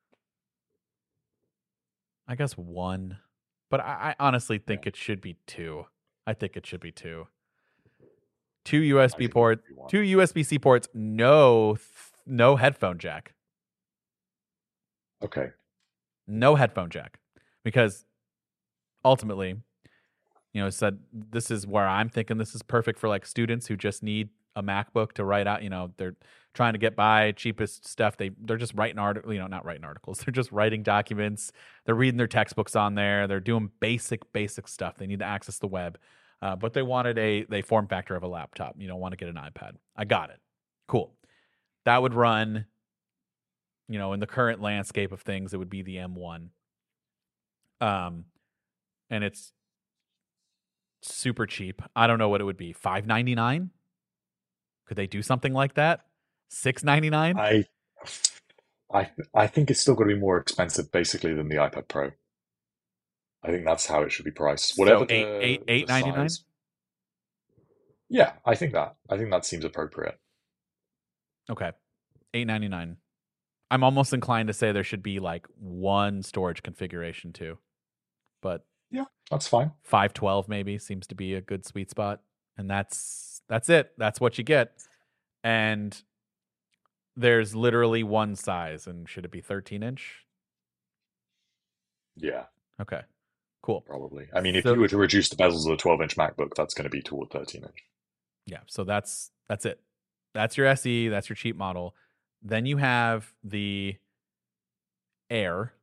I guess, one. But I honestly think it should be two. I think it should be two. Two USB-C ports, no headphone jack. Okay. No headphone jack. Because ultimately, said this is where I'm thinking this is perfect for like students who just need a MacBook to write out, they're trying to get by cheapest stuff. They're just writing not writing articles. They're just writing documents. They're reading their textbooks on there. They're doing basic stuff. They need to access the web. But they wanted a form factor of a laptop. You don't want to get an iPad. I got it. Cool. That would run, in the current landscape of things, it would be the M1. And it's super cheap. I don't know what it would be. $599? Could they do something like that? $699? I think it's still going to be more expensive, basically, than the iPad Pro. I think that's how it should be priced. So Whatever eight the ninety nine. size. Yeah, I think that seems appropriate. Okay, $8.99. I'm almost inclined to say there should be like one storage configuration too, but Yeah, that's fine. 512 maybe seems to be a good sweet spot, and that's it. That's what you get, and there's literally one size. And should it be 13-inch? Yeah, Okay, cool. probably. I mean, if So you were to reduce the bezels of a 12-inch MacBook, that's going to be toward 13-inch. yeah, so that's it. That's your SE. That's your cheap model. Then you have the Air.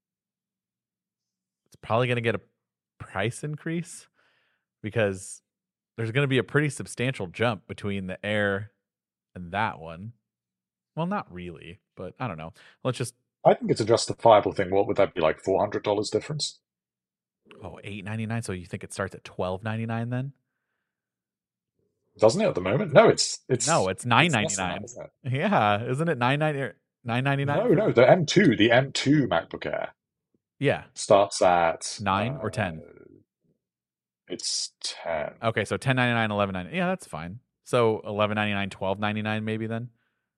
It's probably going to get a price increase because there's going to be a pretty substantial jump between the Air and that one. Well, not really, but I don't know. Let's just I think it's a justifiable thing. What would that be, like $400 difference? $8.99. So you think it starts at $12.99 then? Doesn't it at the moment? No, No, it's it's less than that, $9.99. isn't it? Yeah, isn't it $9.99 No, for no, the the M2 MacBook Air yeah starts at 9 or 10? it's 10. Okay, so $10.99, $11.99. Yeah, that's fine. So $11.99, $12.99 maybe then.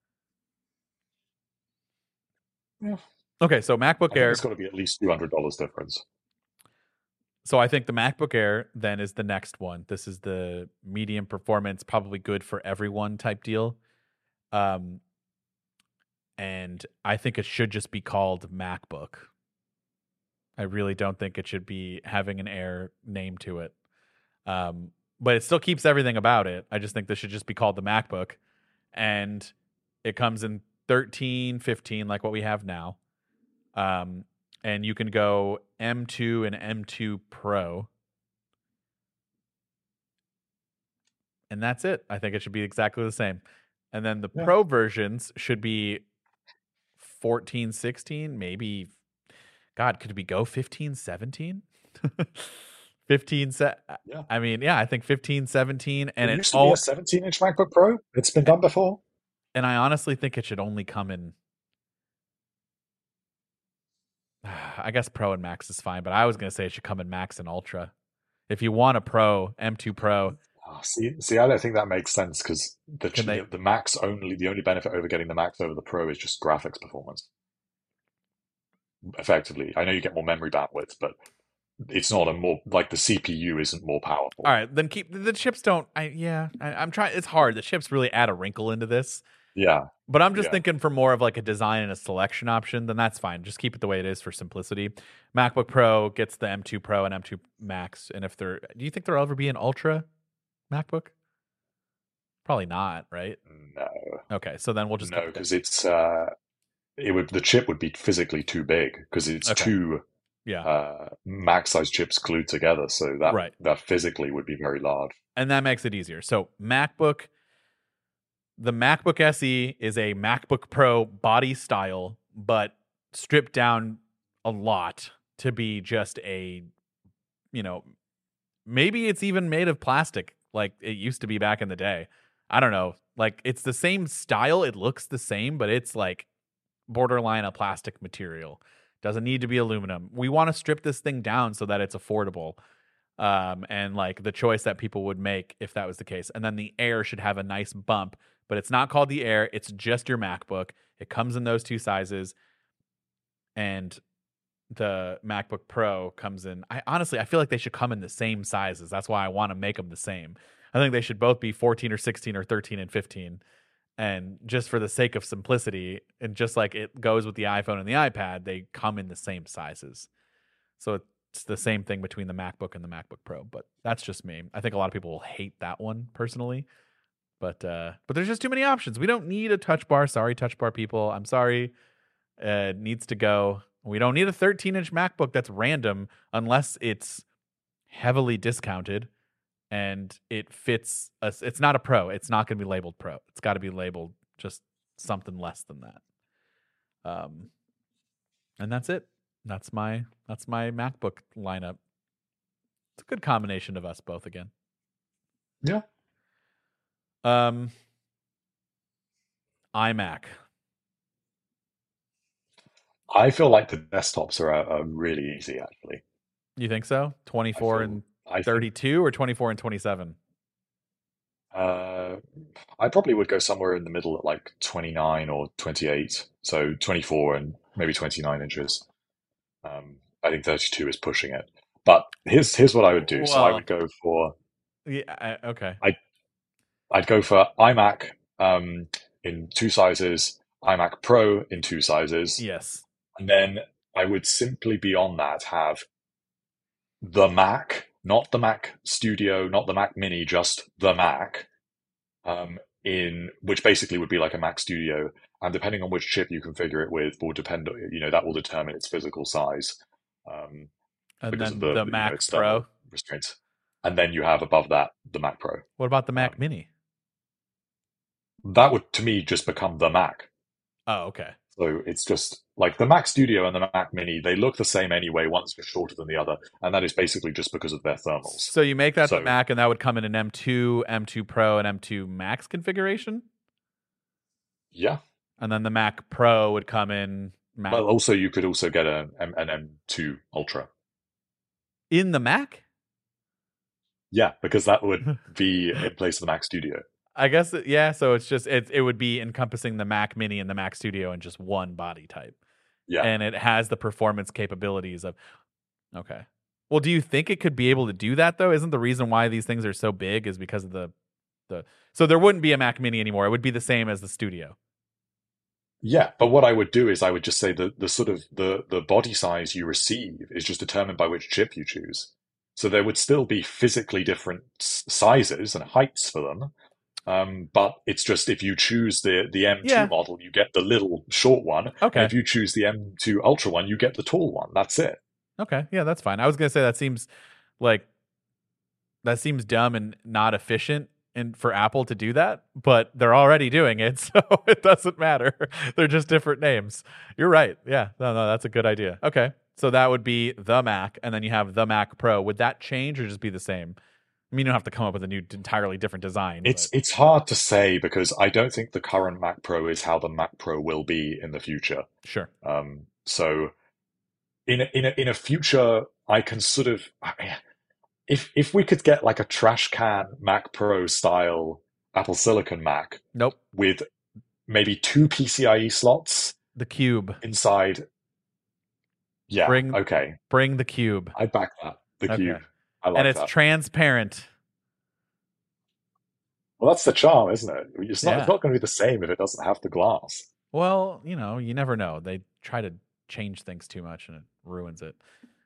Yeah, Okay, so I MacBook think Air. it's got to be at least $200 difference. So I think the MacBook Air then is the next one. This is the medium performance, probably good for everyone type deal. And I think it should just be called MacBook. I really don't think it should be having an Air name to it. But it still keeps everything about it. I just think this should just be called the MacBook. And it comes in 13, 15, like what we have now. And you can go M2 and M2 Pro. And that's it. I think it should be exactly the same. And then the Pro versions should be 14, 16, maybe. God, could we go 15, 17? 15, Yeah. I mean, yeah, I think 15, 17. And It it used to be a 17-inch MacBook Pro. It's been done before. And I honestly think it should only come in. I guess Pro and Max is fine, but I was going to say it should come in Max and Ultra. If you want a Pro, M2 Pro. Oh, see, I don't think that makes sense because they- the Max the only benefit over getting the Max over the Pro is just graphics performance. Effectively, I know you get more memory bandwidth, but it's not like the CPU isn't more powerful. All right, then keep the chips. I'm trying. It's hard. The chips really add a wrinkle into this. Yeah. But I'm just thinking for more of like a design and a selection option, then that's fine. Just keep it the way it is for simplicity. MacBook Pro gets the M2 Pro and M2 Max. And do you think there'll ever be an Ultra MacBook? Probably not, right? No. Okay, so then we'll just no, because the chip would be physically too big because it's two Max size chips glued together, so that physically would be very large. And that makes it easier. So the MacBook SE is a MacBook Pro body style, but stripped down a lot to be just maybe it's even made of plastic like it used to be back in the day. I don't know. Like it's the same style. It looks the same, but it's like borderline a plastic material. Doesn't need to be aluminum. We want to strip this thing down so that it's affordable. And like the choice that people would make if that was the case. And then the Air should have a nice bump, but it's not called the Air. It's just your MacBook. It comes in those two sizes. And the MacBook Pro comes in. I feel like they should come in the same sizes. That's why I want to make them the same. I think they should both be 14 or 16 or 13 and 15. And just for the sake of simplicity, and just like it goes with the iPhone and the iPad, they come in the same sizes. So it's the same thing between the MacBook and the MacBook Pro, but that's just me. I think a lot of people will hate that one personally, but there's just too many options. We don't need a touch bar. Sorry, touch bar people. I'm sorry. It needs to go. We don't need a 13-inch MacBook that's random unless it's heavily discounted and it fits us. It's not a Pro. It's not going to be labeled Pro. It's got to be labeled just something less than that. And that's it. That's my MacBook lineup. It's a good combination of us both again. Yeah. iMac. I feel like the desktops are really easy, actually. You think so? 24 and I think 32 or 24 and 27? uh, I probably would go somewhere in the middle at like 29 or 28. So 24 and maybe 29 inches. I think 32 is pushing it. But here's what I would do. So I Well, would go for yeah, okay. I I'd go for iMac in two sizes, iMac Pro in two sizes, Yes. and then I would simply beyond that have the Mac, not the Mac Studio, not the Mac Mini, just the Mac, in which basically would be like a Mac Studio. And depending on which chip you configure it with, will depend. That will determine its physical size, um, And because of then the the Mac Pro. external restraints. And then you have above that the Mac Pro. What about the Mac Um, Mini? that would to me just become the Mac. Oh, okay. So it's just like the Mac Studio and the Mac Mini, they look the same anyway. One's just shorter than the other, and that is basically just because of their thermals. So you make that the So Mac, and that would come in an M2, M2 Pro, and M2 Max configuration, yeah. and then the Mac Pro would come in Mac Well, also you could also get an M2 Ultra. in the Mac. Yeah, because that would be in place of the Mac Studio. I guess yeah. So it's just it would be encompassing the Mac Mini and the Mac Studio in just one body type, Yeah. and it has the performance capabilities of. Okay. Well, do you think it could be able to do that though? Isn't the reason why these things are so big is because of the so there wouldn't be a Mac Mini anymore. It would be the same as the Studio. Yeah, but what I would do is I would just say the sort of the body size you receive is just determined by which chip you choose. So there would still be physically different sizes and heights for them. But it's just if you choose the M2 Yeah. model, you get the little short one. Okay. And if you choose the M2 Ultra one, you get the tall one. That's it. Okay. Yeah, that's fine. I was gonna say that seems dumb and not efficient and for Apple to do that, but they're already doing it, so it doesn't matter. They're just different names. You're right. Yeah. No, that's a good idea. Okay. So that would be the Mac, and then you have the Mac Pro. Would that change or just be the same? I mean, you don't have to come up with a new, entirely different design. It's hard to say because I don't think the current Mac Pro is how the Mac Pro will be in the future. Sure. So in a future, I can sort of if we could get like a trash can Mac Pro style Apple Silicon Mac, Nope. with maybe two PCIe slots, the Cube inside. Yeah. Okay. Bring the Cube. I back that. The Okay. Cube. I like and it's that. transparent. Well, that's the charm, isn't it? It's not going to be the same if it doesn't have the glass. Well, you never know. They try to change things too much and it ruins it.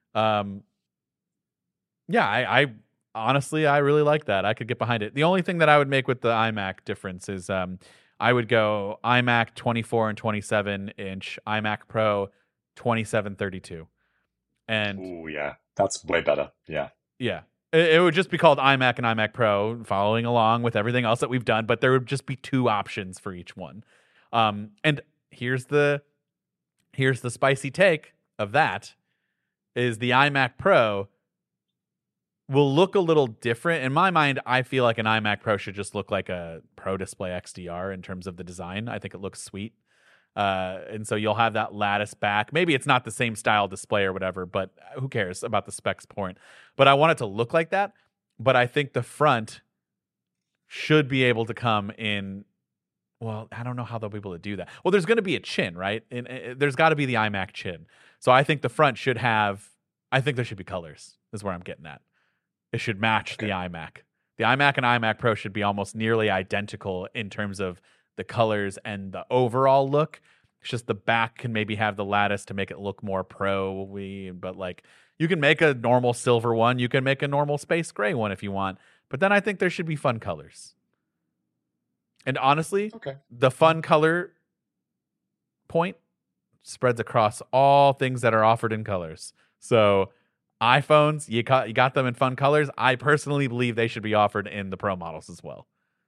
Yeah, I honestly, I really like that. I could get behind it. The only thing that I would make with the iMac difference is I would go iMac 24 and 27 inch, iMac Pro 2732. And oh yeah, that's way better. Yeah. Yeah. It would just be called iMac and iMac Pro, following along with everything else that we've done, but there would just be two options for each one. And here's the spicy take of that is the iMac Pro will look a little different. In my mind, I feel like an iMac Pro should just look like a Pro Display XDR in terms of the design. I think it looks sweet. And so you'll have that lattice back. Maybe it's not the same style display or whatever, but who cares about the specs point? But I want it to look like that. But I think the front should be able to come in. Well, I don't know how they'll be able to do that. Well, there's going to be a chin, right? And there's got to be the iMac chin. So I think the front should have. I think there should be colors. Is where I'm getting at. It should match the iMac. The iMac and iMac Pro should be almost nearly identical in terms of the colors and the overall look. It's just the back can maybe have the lattice to make it look more pro-y, but like you can make a normal silver one, you can make a normal space gray one if you want, but then I think there should be fun colors. And honestly, the fun color point spreads across all things that are offered in colors. So iPhones, you got them in fun colors. I personally believe they should be offered in the Pro models as well.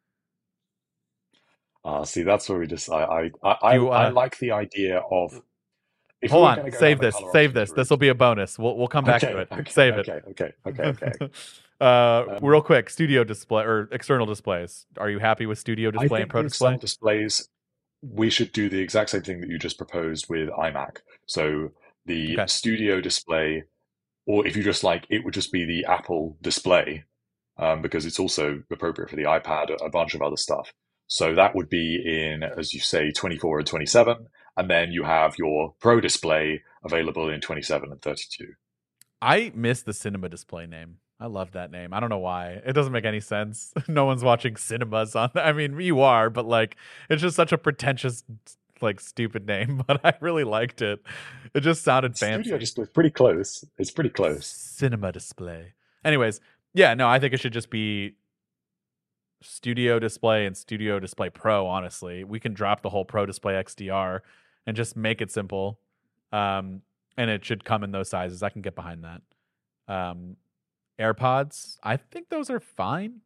See, that's where we just I like the idea of. Hold on, save this. This will be a bonus. We'll come back to it. Save it. Okay. Real quick, studio display or external displays. Are you happy with studio display and Pro display? Displays. We should do the exact same thing that you just proposed with iMac. So the studio display or if you just like, it would just be the Apple display, because it's also appropriate for the iPad, a bunch of other stuff. So that would be in, as you say, 24 and 27. And then you have your Pro display available in 27 and 32. I miss the Cinema display name. I love that name. I don't know why. It doesn't make any sense. No one's watching cinemas on that. I mean, you are, but like, it's just such a pretentious, like, stupid name. But I really liked it. It just sounded fancy. Studio display is pretty close. It's pretty close. Cinema display. Anyways, yeah, no, I think it should just be Studio Display and Studio Display Pro. Honestly, we can drop the whole Pro Display XDR and just make it simple. And it should come in those sizes. I can get behind that. AirPods, I think those are fine.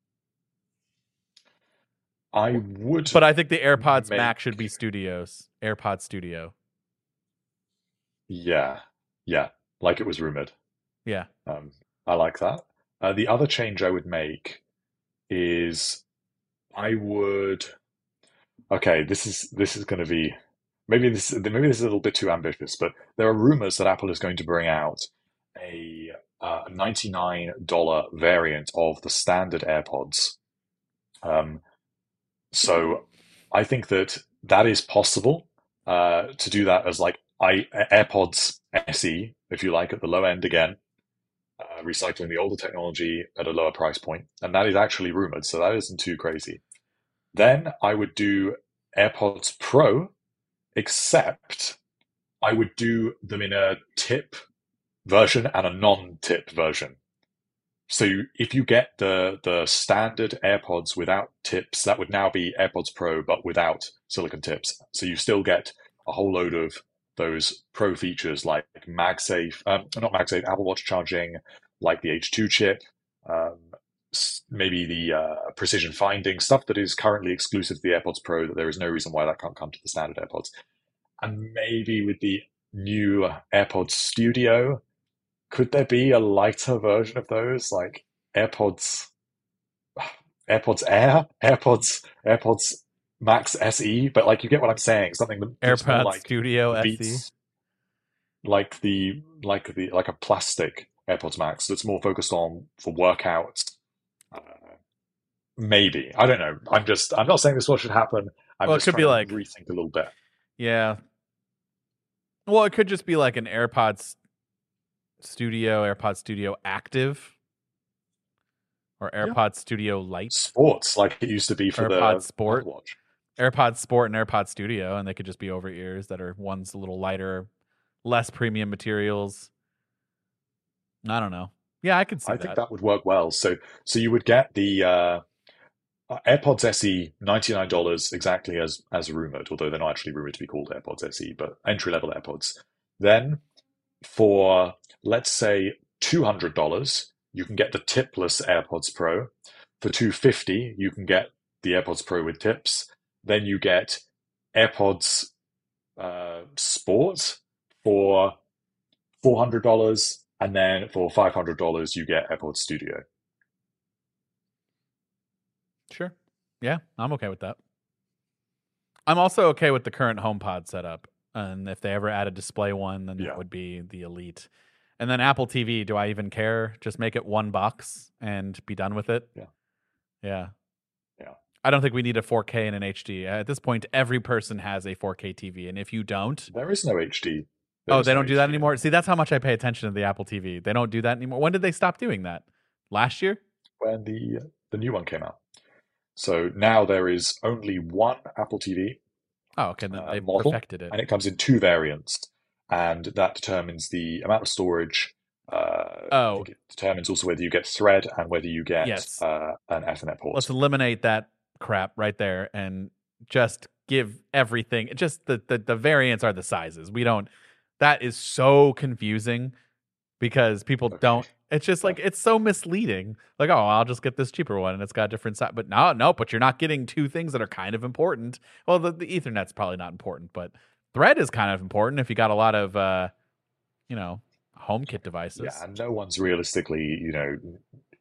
I would, but I think the AirPods Max should be AirPods Studio. Yeah, like it was rumored. Yeah, I like that. The other change I would make is Okay, this is going to be maybe this is a little bit too ambitious, but there are rumors that Apple is going to bring out a $99 variant of the standard AirPods. So I think that is possible to do that as like AirPods SE, if you like, at the low end again, recycling the older technology at a lower price point, and that is actually rumored, so that isn't too crazy. Then I would do AirPods Pro, except I would do them in a tip version and a non-tip version. So if you get the standard AirPods without tips, that would now be AirPods Pro, but without silicon tips. So you still get a whole load of those Pro features like MagSafe, not MagSafe, Apple Watch charging, like the H2 chip, maybe the precision finding, stuff that is currently exclusive to the AirPods Pro, that there is no reason why that can't come to the standard AirPods. And maybe with the new AirPods Studio, could there be a lighter version of those, like AirPods Air, AirPods Max SE? But like, you get what I'm saying. Something that AirPods like Studio SE, SE, like a plastic AirPods Max that's more focused on for workouts. Maybe, I don't know. I'm not saying this is what should happen. Well, it could be like rethink a little bit. Yeah. Well, it could just be like an AirPods Studio Active, or AirPods Studio Lite Sports, like it used to be for AirPods the Sport, Watch. AirPods Sport and AirPods Studio, and they could just be over ears that are, one's a little lighter, less premium materials. I don't know. Yeah, I could see that. I think that would work well. So you would get the AirPods SE, $99, exactly as rumored, although they're not actually rumored to be called AirPods SE, but entry-level AirPods. Then for, let's say, $200, you can get the tipless AirPods Pro. For $250, you can get the AirPods Pro with tips. Then you get AirPods Sport for $400, and then for $500, you get AirPods Studio. Sure. Yeah, I'm okay with that. I'm also okay with the current HomePod setup. And if they ever add a display one, then that would be the Elite. And then Apple TV, do I even care? Just make it one box and be done with it? Yeah. I don't think we need a 4K and an HD. At this point, every person has a 4K TV. And if you don't... There is no HD. They don't do that anymore? See, that's how much I pay attention to the Apple TV. They don't do that anymore. When did they stop doing that? Last year? When the new one came out. So now there is only one Apple TV. Oh, okay. Then they model, perfected it. And it comes in two variants. And that determines the amount of storage. I think it determines also whether you get Thread and whether you get an Ethernet port. Let's eliminate that crap right there and just give everything. Just the variants are the sizes. We don't. That is so confusing because people don't. It's just like, it's so misleading. Like, oh, I'll just get this cheaper one and it's got a different size. But no, but you're not getting two things that are kind of important. Well, the Ethernet's probably not important, but Thread is kind of important if you got a lot of, HomeKit devices. Yeah, and no one's realistically,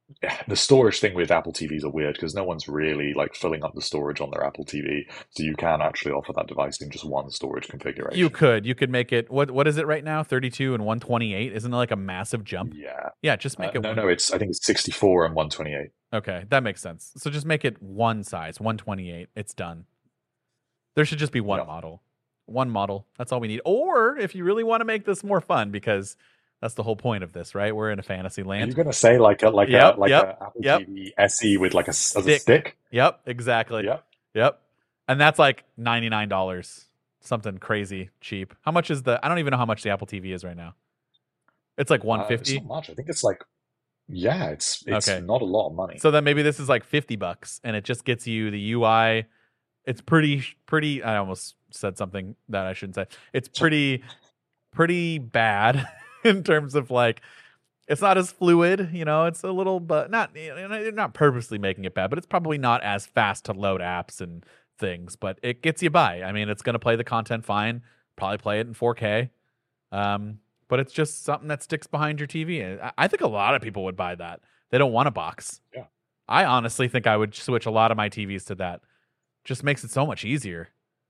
yeah, the storage thing with Apple TVs are weird because no one's really like filling up the storage on their Apple TV. So you can actually offer that device in just one storage You configuration. could make it, what is it right now? 32 and 128? Isn't it like a massive jump? Yeah. Yeah, just make it No, one. no, I think it's 64 and 128. Okay, that makes sense. So just make it one size, 128. It's done. There should just be one Yeah. model. One model. That's all we need. Or if you really want to make this more fun, because that's the whole point of this, right? We're in a fantasy Are you land. gonna say Yep, like yep, a Apple yep. TV SE with like as a Stick. stick? Yep, exactly. Yeah. Yep. And that's like $99. Something crazy cheap. How much is I don't even know how much the Apple TV is right now. It's like It's 150. not much. I think it's like, yeah, it's Okay. not a lot of money. So then maybe this is like $50 and it just gets you the UI. It's pretty I almost said something that I shouldn't say. It's pretty bad in terms of like it's not as fluid, it's a little, but not purposely making it bad, but it's probably not as fast to load apps and things, but it gets you by. I mean, it's going to play the content fine, probably play it in 4K. But it's just something that sticks behind your TV. I think a lot of people would buy that. They don't want a box. Yeah. I honestly think I would switch a lot of my TVs to that. Just makes it so much easier.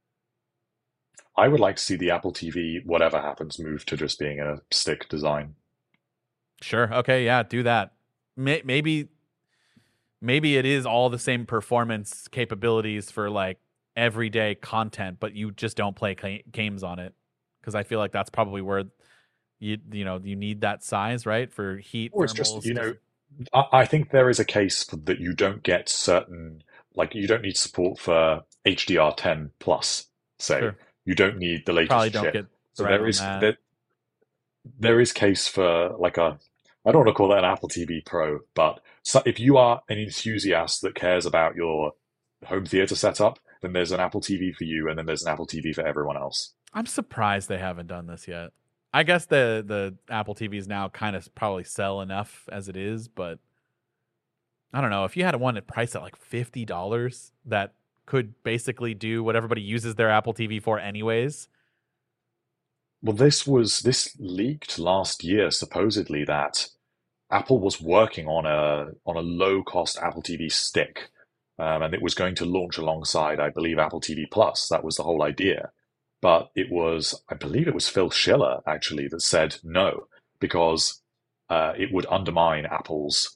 I would like to see the Apple TV, whatever happens, move to just being a stick design. Sure. Okay. Yeah. Do that. Maybe it is all the same performance capabilities for like everyday content, but you just don't play games on it, because I feel like that's probably where you need that size, right? For heat, Or it's thermals. just, I think there is a case for that you don't get certain, like you don't need support for HDR10 plus, say. Sure. You don't need the latest Probably don't chip. get So right on that. there is case for like I don't want to call it an Apple TV Pro, but if you are an enthusiast that cares about your home theater setup, then there's an Apple TV for you, and then there's an Apple TV for everyone else. I'm surprised they haven't done this yet. I guess the Apple TVs now kind of probably sell enough as it is, but I don't know. If you had one at price at like $50 that could basically do what everybody uses their Apple TV for anyways. Well, this leaked last year, supposedly that Apple was working on a low cost Apple TV stick, and it was going to launch alongside, I believe, Apple TV Plus. That was the whole idea. But I believe it was Phil Schiller actually that said no, because it would undermine Apple's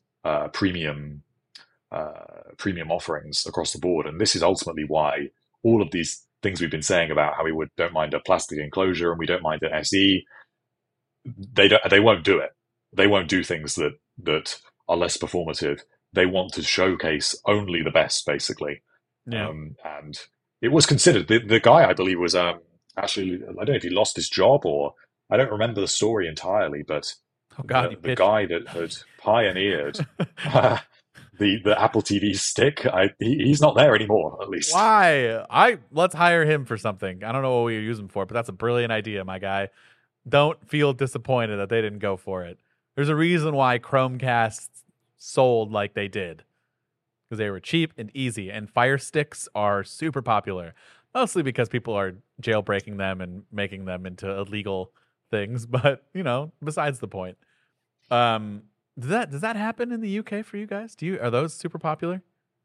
premium offerings across the board. And this is ultimately why all of these things we've been saying about how don't mind a plastic enclosure and we don't mind an SE, they won't do it. They won't do things that are less performative. They want to showcase only the best, basically. Yeah. And it was considered. The guy, I believe, was actually, I don't know if he lost his job or I don't remember the story entirely, but Oh God, the guy that had pioneered the Apple TV stick, he's not there anymore, at least. Why? Let's hire him for something. I don't know what we use him for, but that's a brilliant idea, my guy. Don't feel disappointed that they didn't go for it. There's a reason why Chromecasts sold like they did, because they were cheap and easy, and Fire Sticks are super popular, mostly because people are jailbreaking them and making them into illegal things. But besides the point. Does that happen in the UK for you guys? Are those super popular?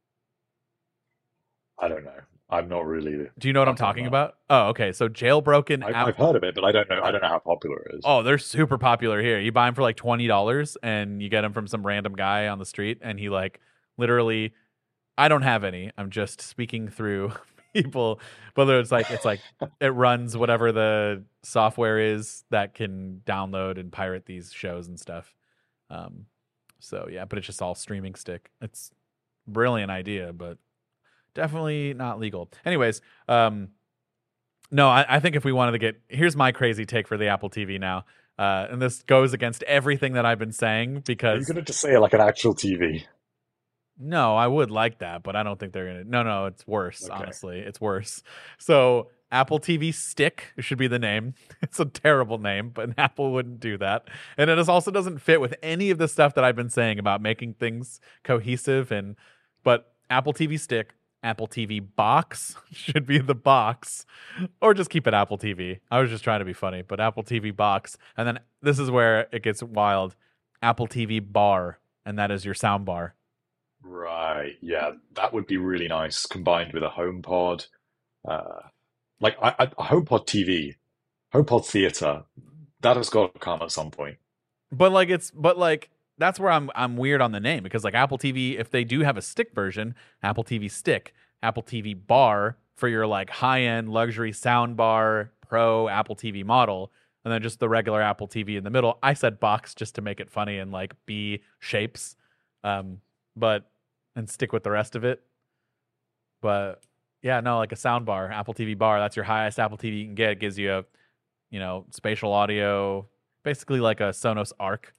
I don't know. I'm not really. Do you know what I'm talking about? Oh, okay. So jailbroken. I've heard of it, but I don't know. I don't know how popular it is. Oh, they're super popular here. You buy them for like $20, and you get them from some random guy on the street, and he like literally. I don't have any. I'm just speaking through people. But it's like it runs whatever the software is that can download and pirate these shows and stuff. So yeah, but it's just all streaming stick. It's a brilliant idea, but definitely not legal. Anyways, no, I think if we wanted to here's my crazy take for the Apple TV now. And this goes against everything that I've been saying because Are you going to just say like an actual TV? No, I would like that, but I don't think they're going to. No, it's worse. Okay. Honestly, it's worse. So Apple TV Stick should be the name. It's a terrible name, but Apple wouldn't do that. And it also doesn't fit with any of the stuff that I've been saying about making things cohesive. But Apple TV Stick, Apple TV Box should be the box, or just keep it Apple TV. I was just trying to be funny, but Apple TV Box. And then this is where it gets wild. Apple TV Bar and that is your sound bar. Right. Yeah, that would be really nice combined with a HomePod. Like a HomePod TV, HomePod Theater. That has got to come at some point. But that's where I'm weird on the name, because like Apple TV, if they do have a stick version, Apple TV Stick, Apple TV Bar for your like high-end luxury sound bar pro Apple TV model, and then just the regular Apple TV in the middle. I said box just to make it funny and like be shapes, and stick with the rest of it. But yeah, no, like a sound bar, Apple TV Bar, that's your highest Apple TV you can get. It gives you a, spatial audio, basically like a Sonos Arc.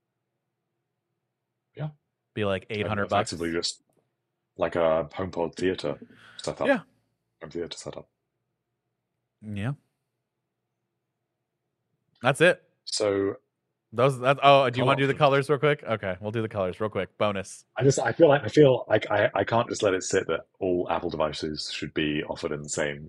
Yeah. Be like $800. Effectively just like a HomePod Theater setup. Yeah. Home theater setup. Yeah. That's it. So do you want to do the colors real quick? Okay, we'll do the colors real quick. Bonus. I feel like I can't just let it sit that all Apple devices should be offered in the same,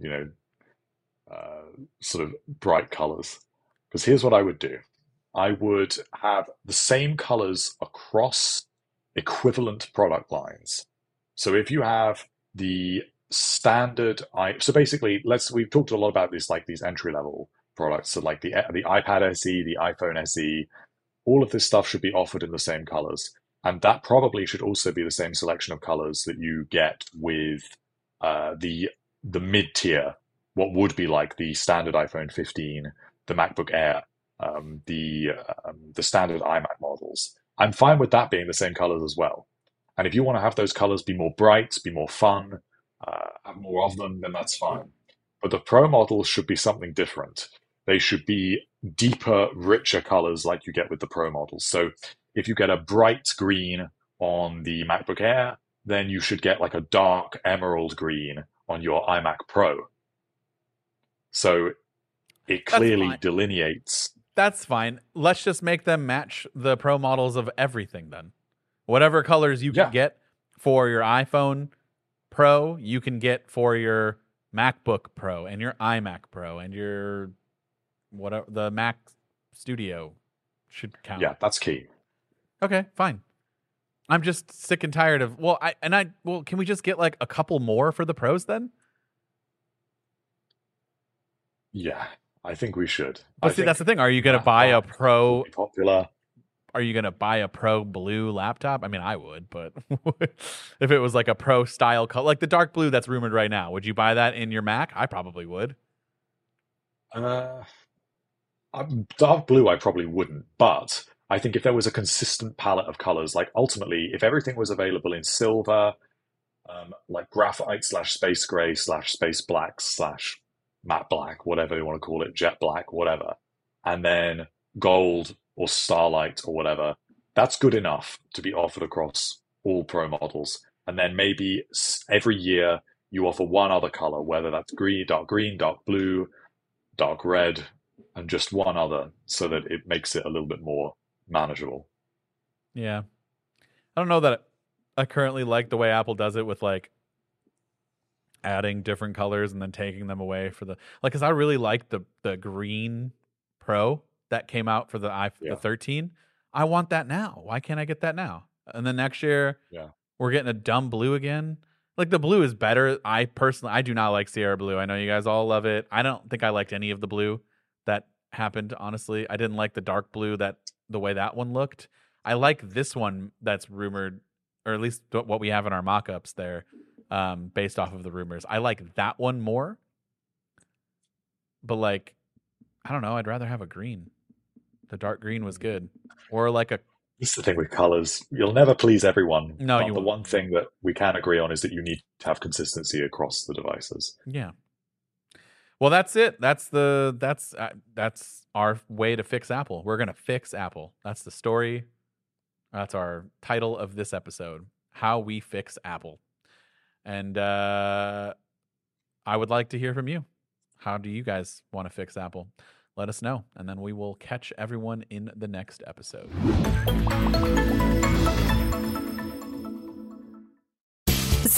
sort of bright colors. Because here's what I would do. I would have the same colors across equivalent product lines. So if you have the standard, so basically, we've talked a lot about this, like these entry level products, so like the iPad SE, the iPhone SE, all of this stuff should be offered in the same colors, and that probably should also be the same selection of colors that you get with the mid tier, what would be like the standard iPhone 15, the MacBook Air, the standard iMac models. I'm fine with that being the same colors as well. And if you want to have those colors be more bright, be more fun, have more of them, then that's fine. But the Pro models should be something different. They should be deeper, richer colors like you get with the Pro models. So if you get a bright green on the MacBook Air, then you should get like a dark emerald green on your iMac Pro. So it clearly delineates. That's fine. Let's just make them match the Pro models of everything then. Whatever colors you can get for your iPhone Pro, you can get for your MacBook Pro and your iMac Pro and your whatever, the Mac Studio should count. Yeah, that's key. Okay, fine. I'm just sick and tired of can we just get like a couple more for the Pros then? Yeah, I think we should. But see, that's the thing. Are you going to buy a Pro? Popular. Are you going to buy a Pro blue laptop? I mean, I would, but if it was like a Pro style color, like the dark blue that's rumored right now, would you buy that in your Mac? I probably would. Dark blue, I probably wouldn't, but I think if there was a consistent palette of colors, like ultimately, if everything was available in silver, like graphite / space gray / space black / matte black, whatever you want to call it, jet black, whatever, and then gold or starlight or whatever, that's good enough to be offered across all Pro models. And then maybe every year you offer one other color, whether that's green, dark blue, dark red, and just one other, so that it makes it a little bit more manageable. Yeah. I don't know that I currently like the way Apple does it with like adding different colors and then taking them away for the, like, because I really like the green Pro that came out for the the 13. I want that now. Why can't I get that now? And then next year, we're getting a dumb blue again. Like, the blue is better. I do not like Sierra Blue. I know you guys all love it. I don't think I liked any of the blue that happened, honestly. I didn't like the dark blue, the way that one looked. I like this one that's rumored, or at least what we have in our mock-ups there, based off of the rumors. I like that one more. But, like, I don't know. I'd rather have a green. The dark green was good. Or like a... This is the thing with colors. You'll never please everyone. No, but the one thing that we can agree on is that you need to have consistency across the devices. Yeah. Well, that's it. That's our way to fix Apple. We're going to fix Apple. That's the story. That's our title of this episode. How we fix Apple. And I would like to hear from you. How do you guys want to fix Apple? Let us know, and then we will catch everyone in the next episode.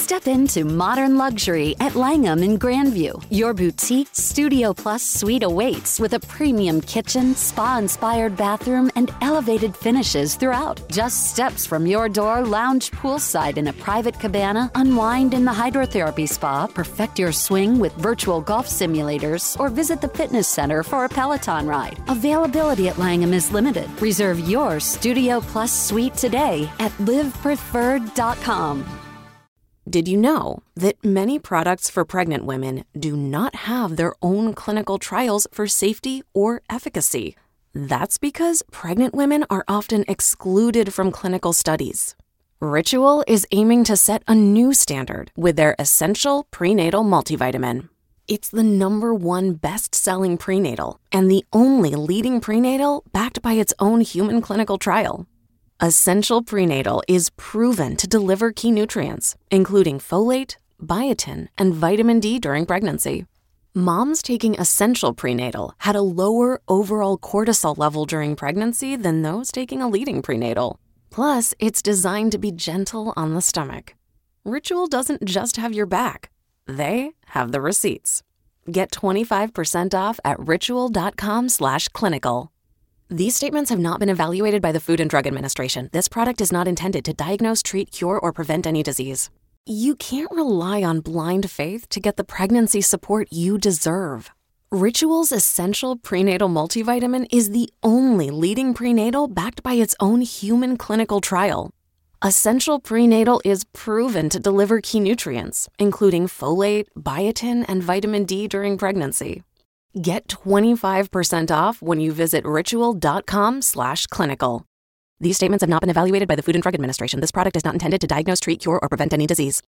Step into modern luxury at Langham in Grandview. Your boutique Studio Plus suite awaits with a premium kitchen, spa-inspired bathroom, and elevated finishes throughout. Just steps from your door, lounge poolside in a private cabana, unwind in the hydrotherapy spa, perfect your swing with virtual golf simulators, or visit the fitness center for a Peloton ride. Availability at Langham is limited. Reserve your Studio Plus suite today at livepreferred.com. Did you know that many products for pregnant women do not have their own clinical trials for safety or efficacy? That's because pregnant women are often excluded from clinical studies. Ritual is aiming to set a new standard with their Essential Prenatal Multivitamin. It's the #1 best-selling prenatal and the only leading prenatal backed by its own human clinical trial. Essential Prenatal is proven to deliver key nutrients, including folate, biotin, and vitamin D during pregnancy. Moms taking Essential Prenatal had a lower overall cortisol level during pregnancy than those taking a leading prenatal. Plus, it's designed to be gentle on the stomach. Ritual doesn't just have your back. They have the receipts. Get 25% off at ritual.com/clinical. These statements have not been evaluated by the Food and Drug Administration. This product is not intended to diagnose, treat, cure, or prevent any disease. You can't rely on blind faith to get the pregnancy support you deserve. Ritual's Essential Prenatal Multivitamin is the only leading prenatal backed by its own human clinical trial. Essential Prenatal is proven to deliver key nutrients, including folate, biotin, and vitamin D during pregnancy. Get 25% off when you visit ritual.com/clinical. These statements have not been evaluated by the Food and Drug Administration. This product is not intended to diagnose, treat, cure, or prevent any disease.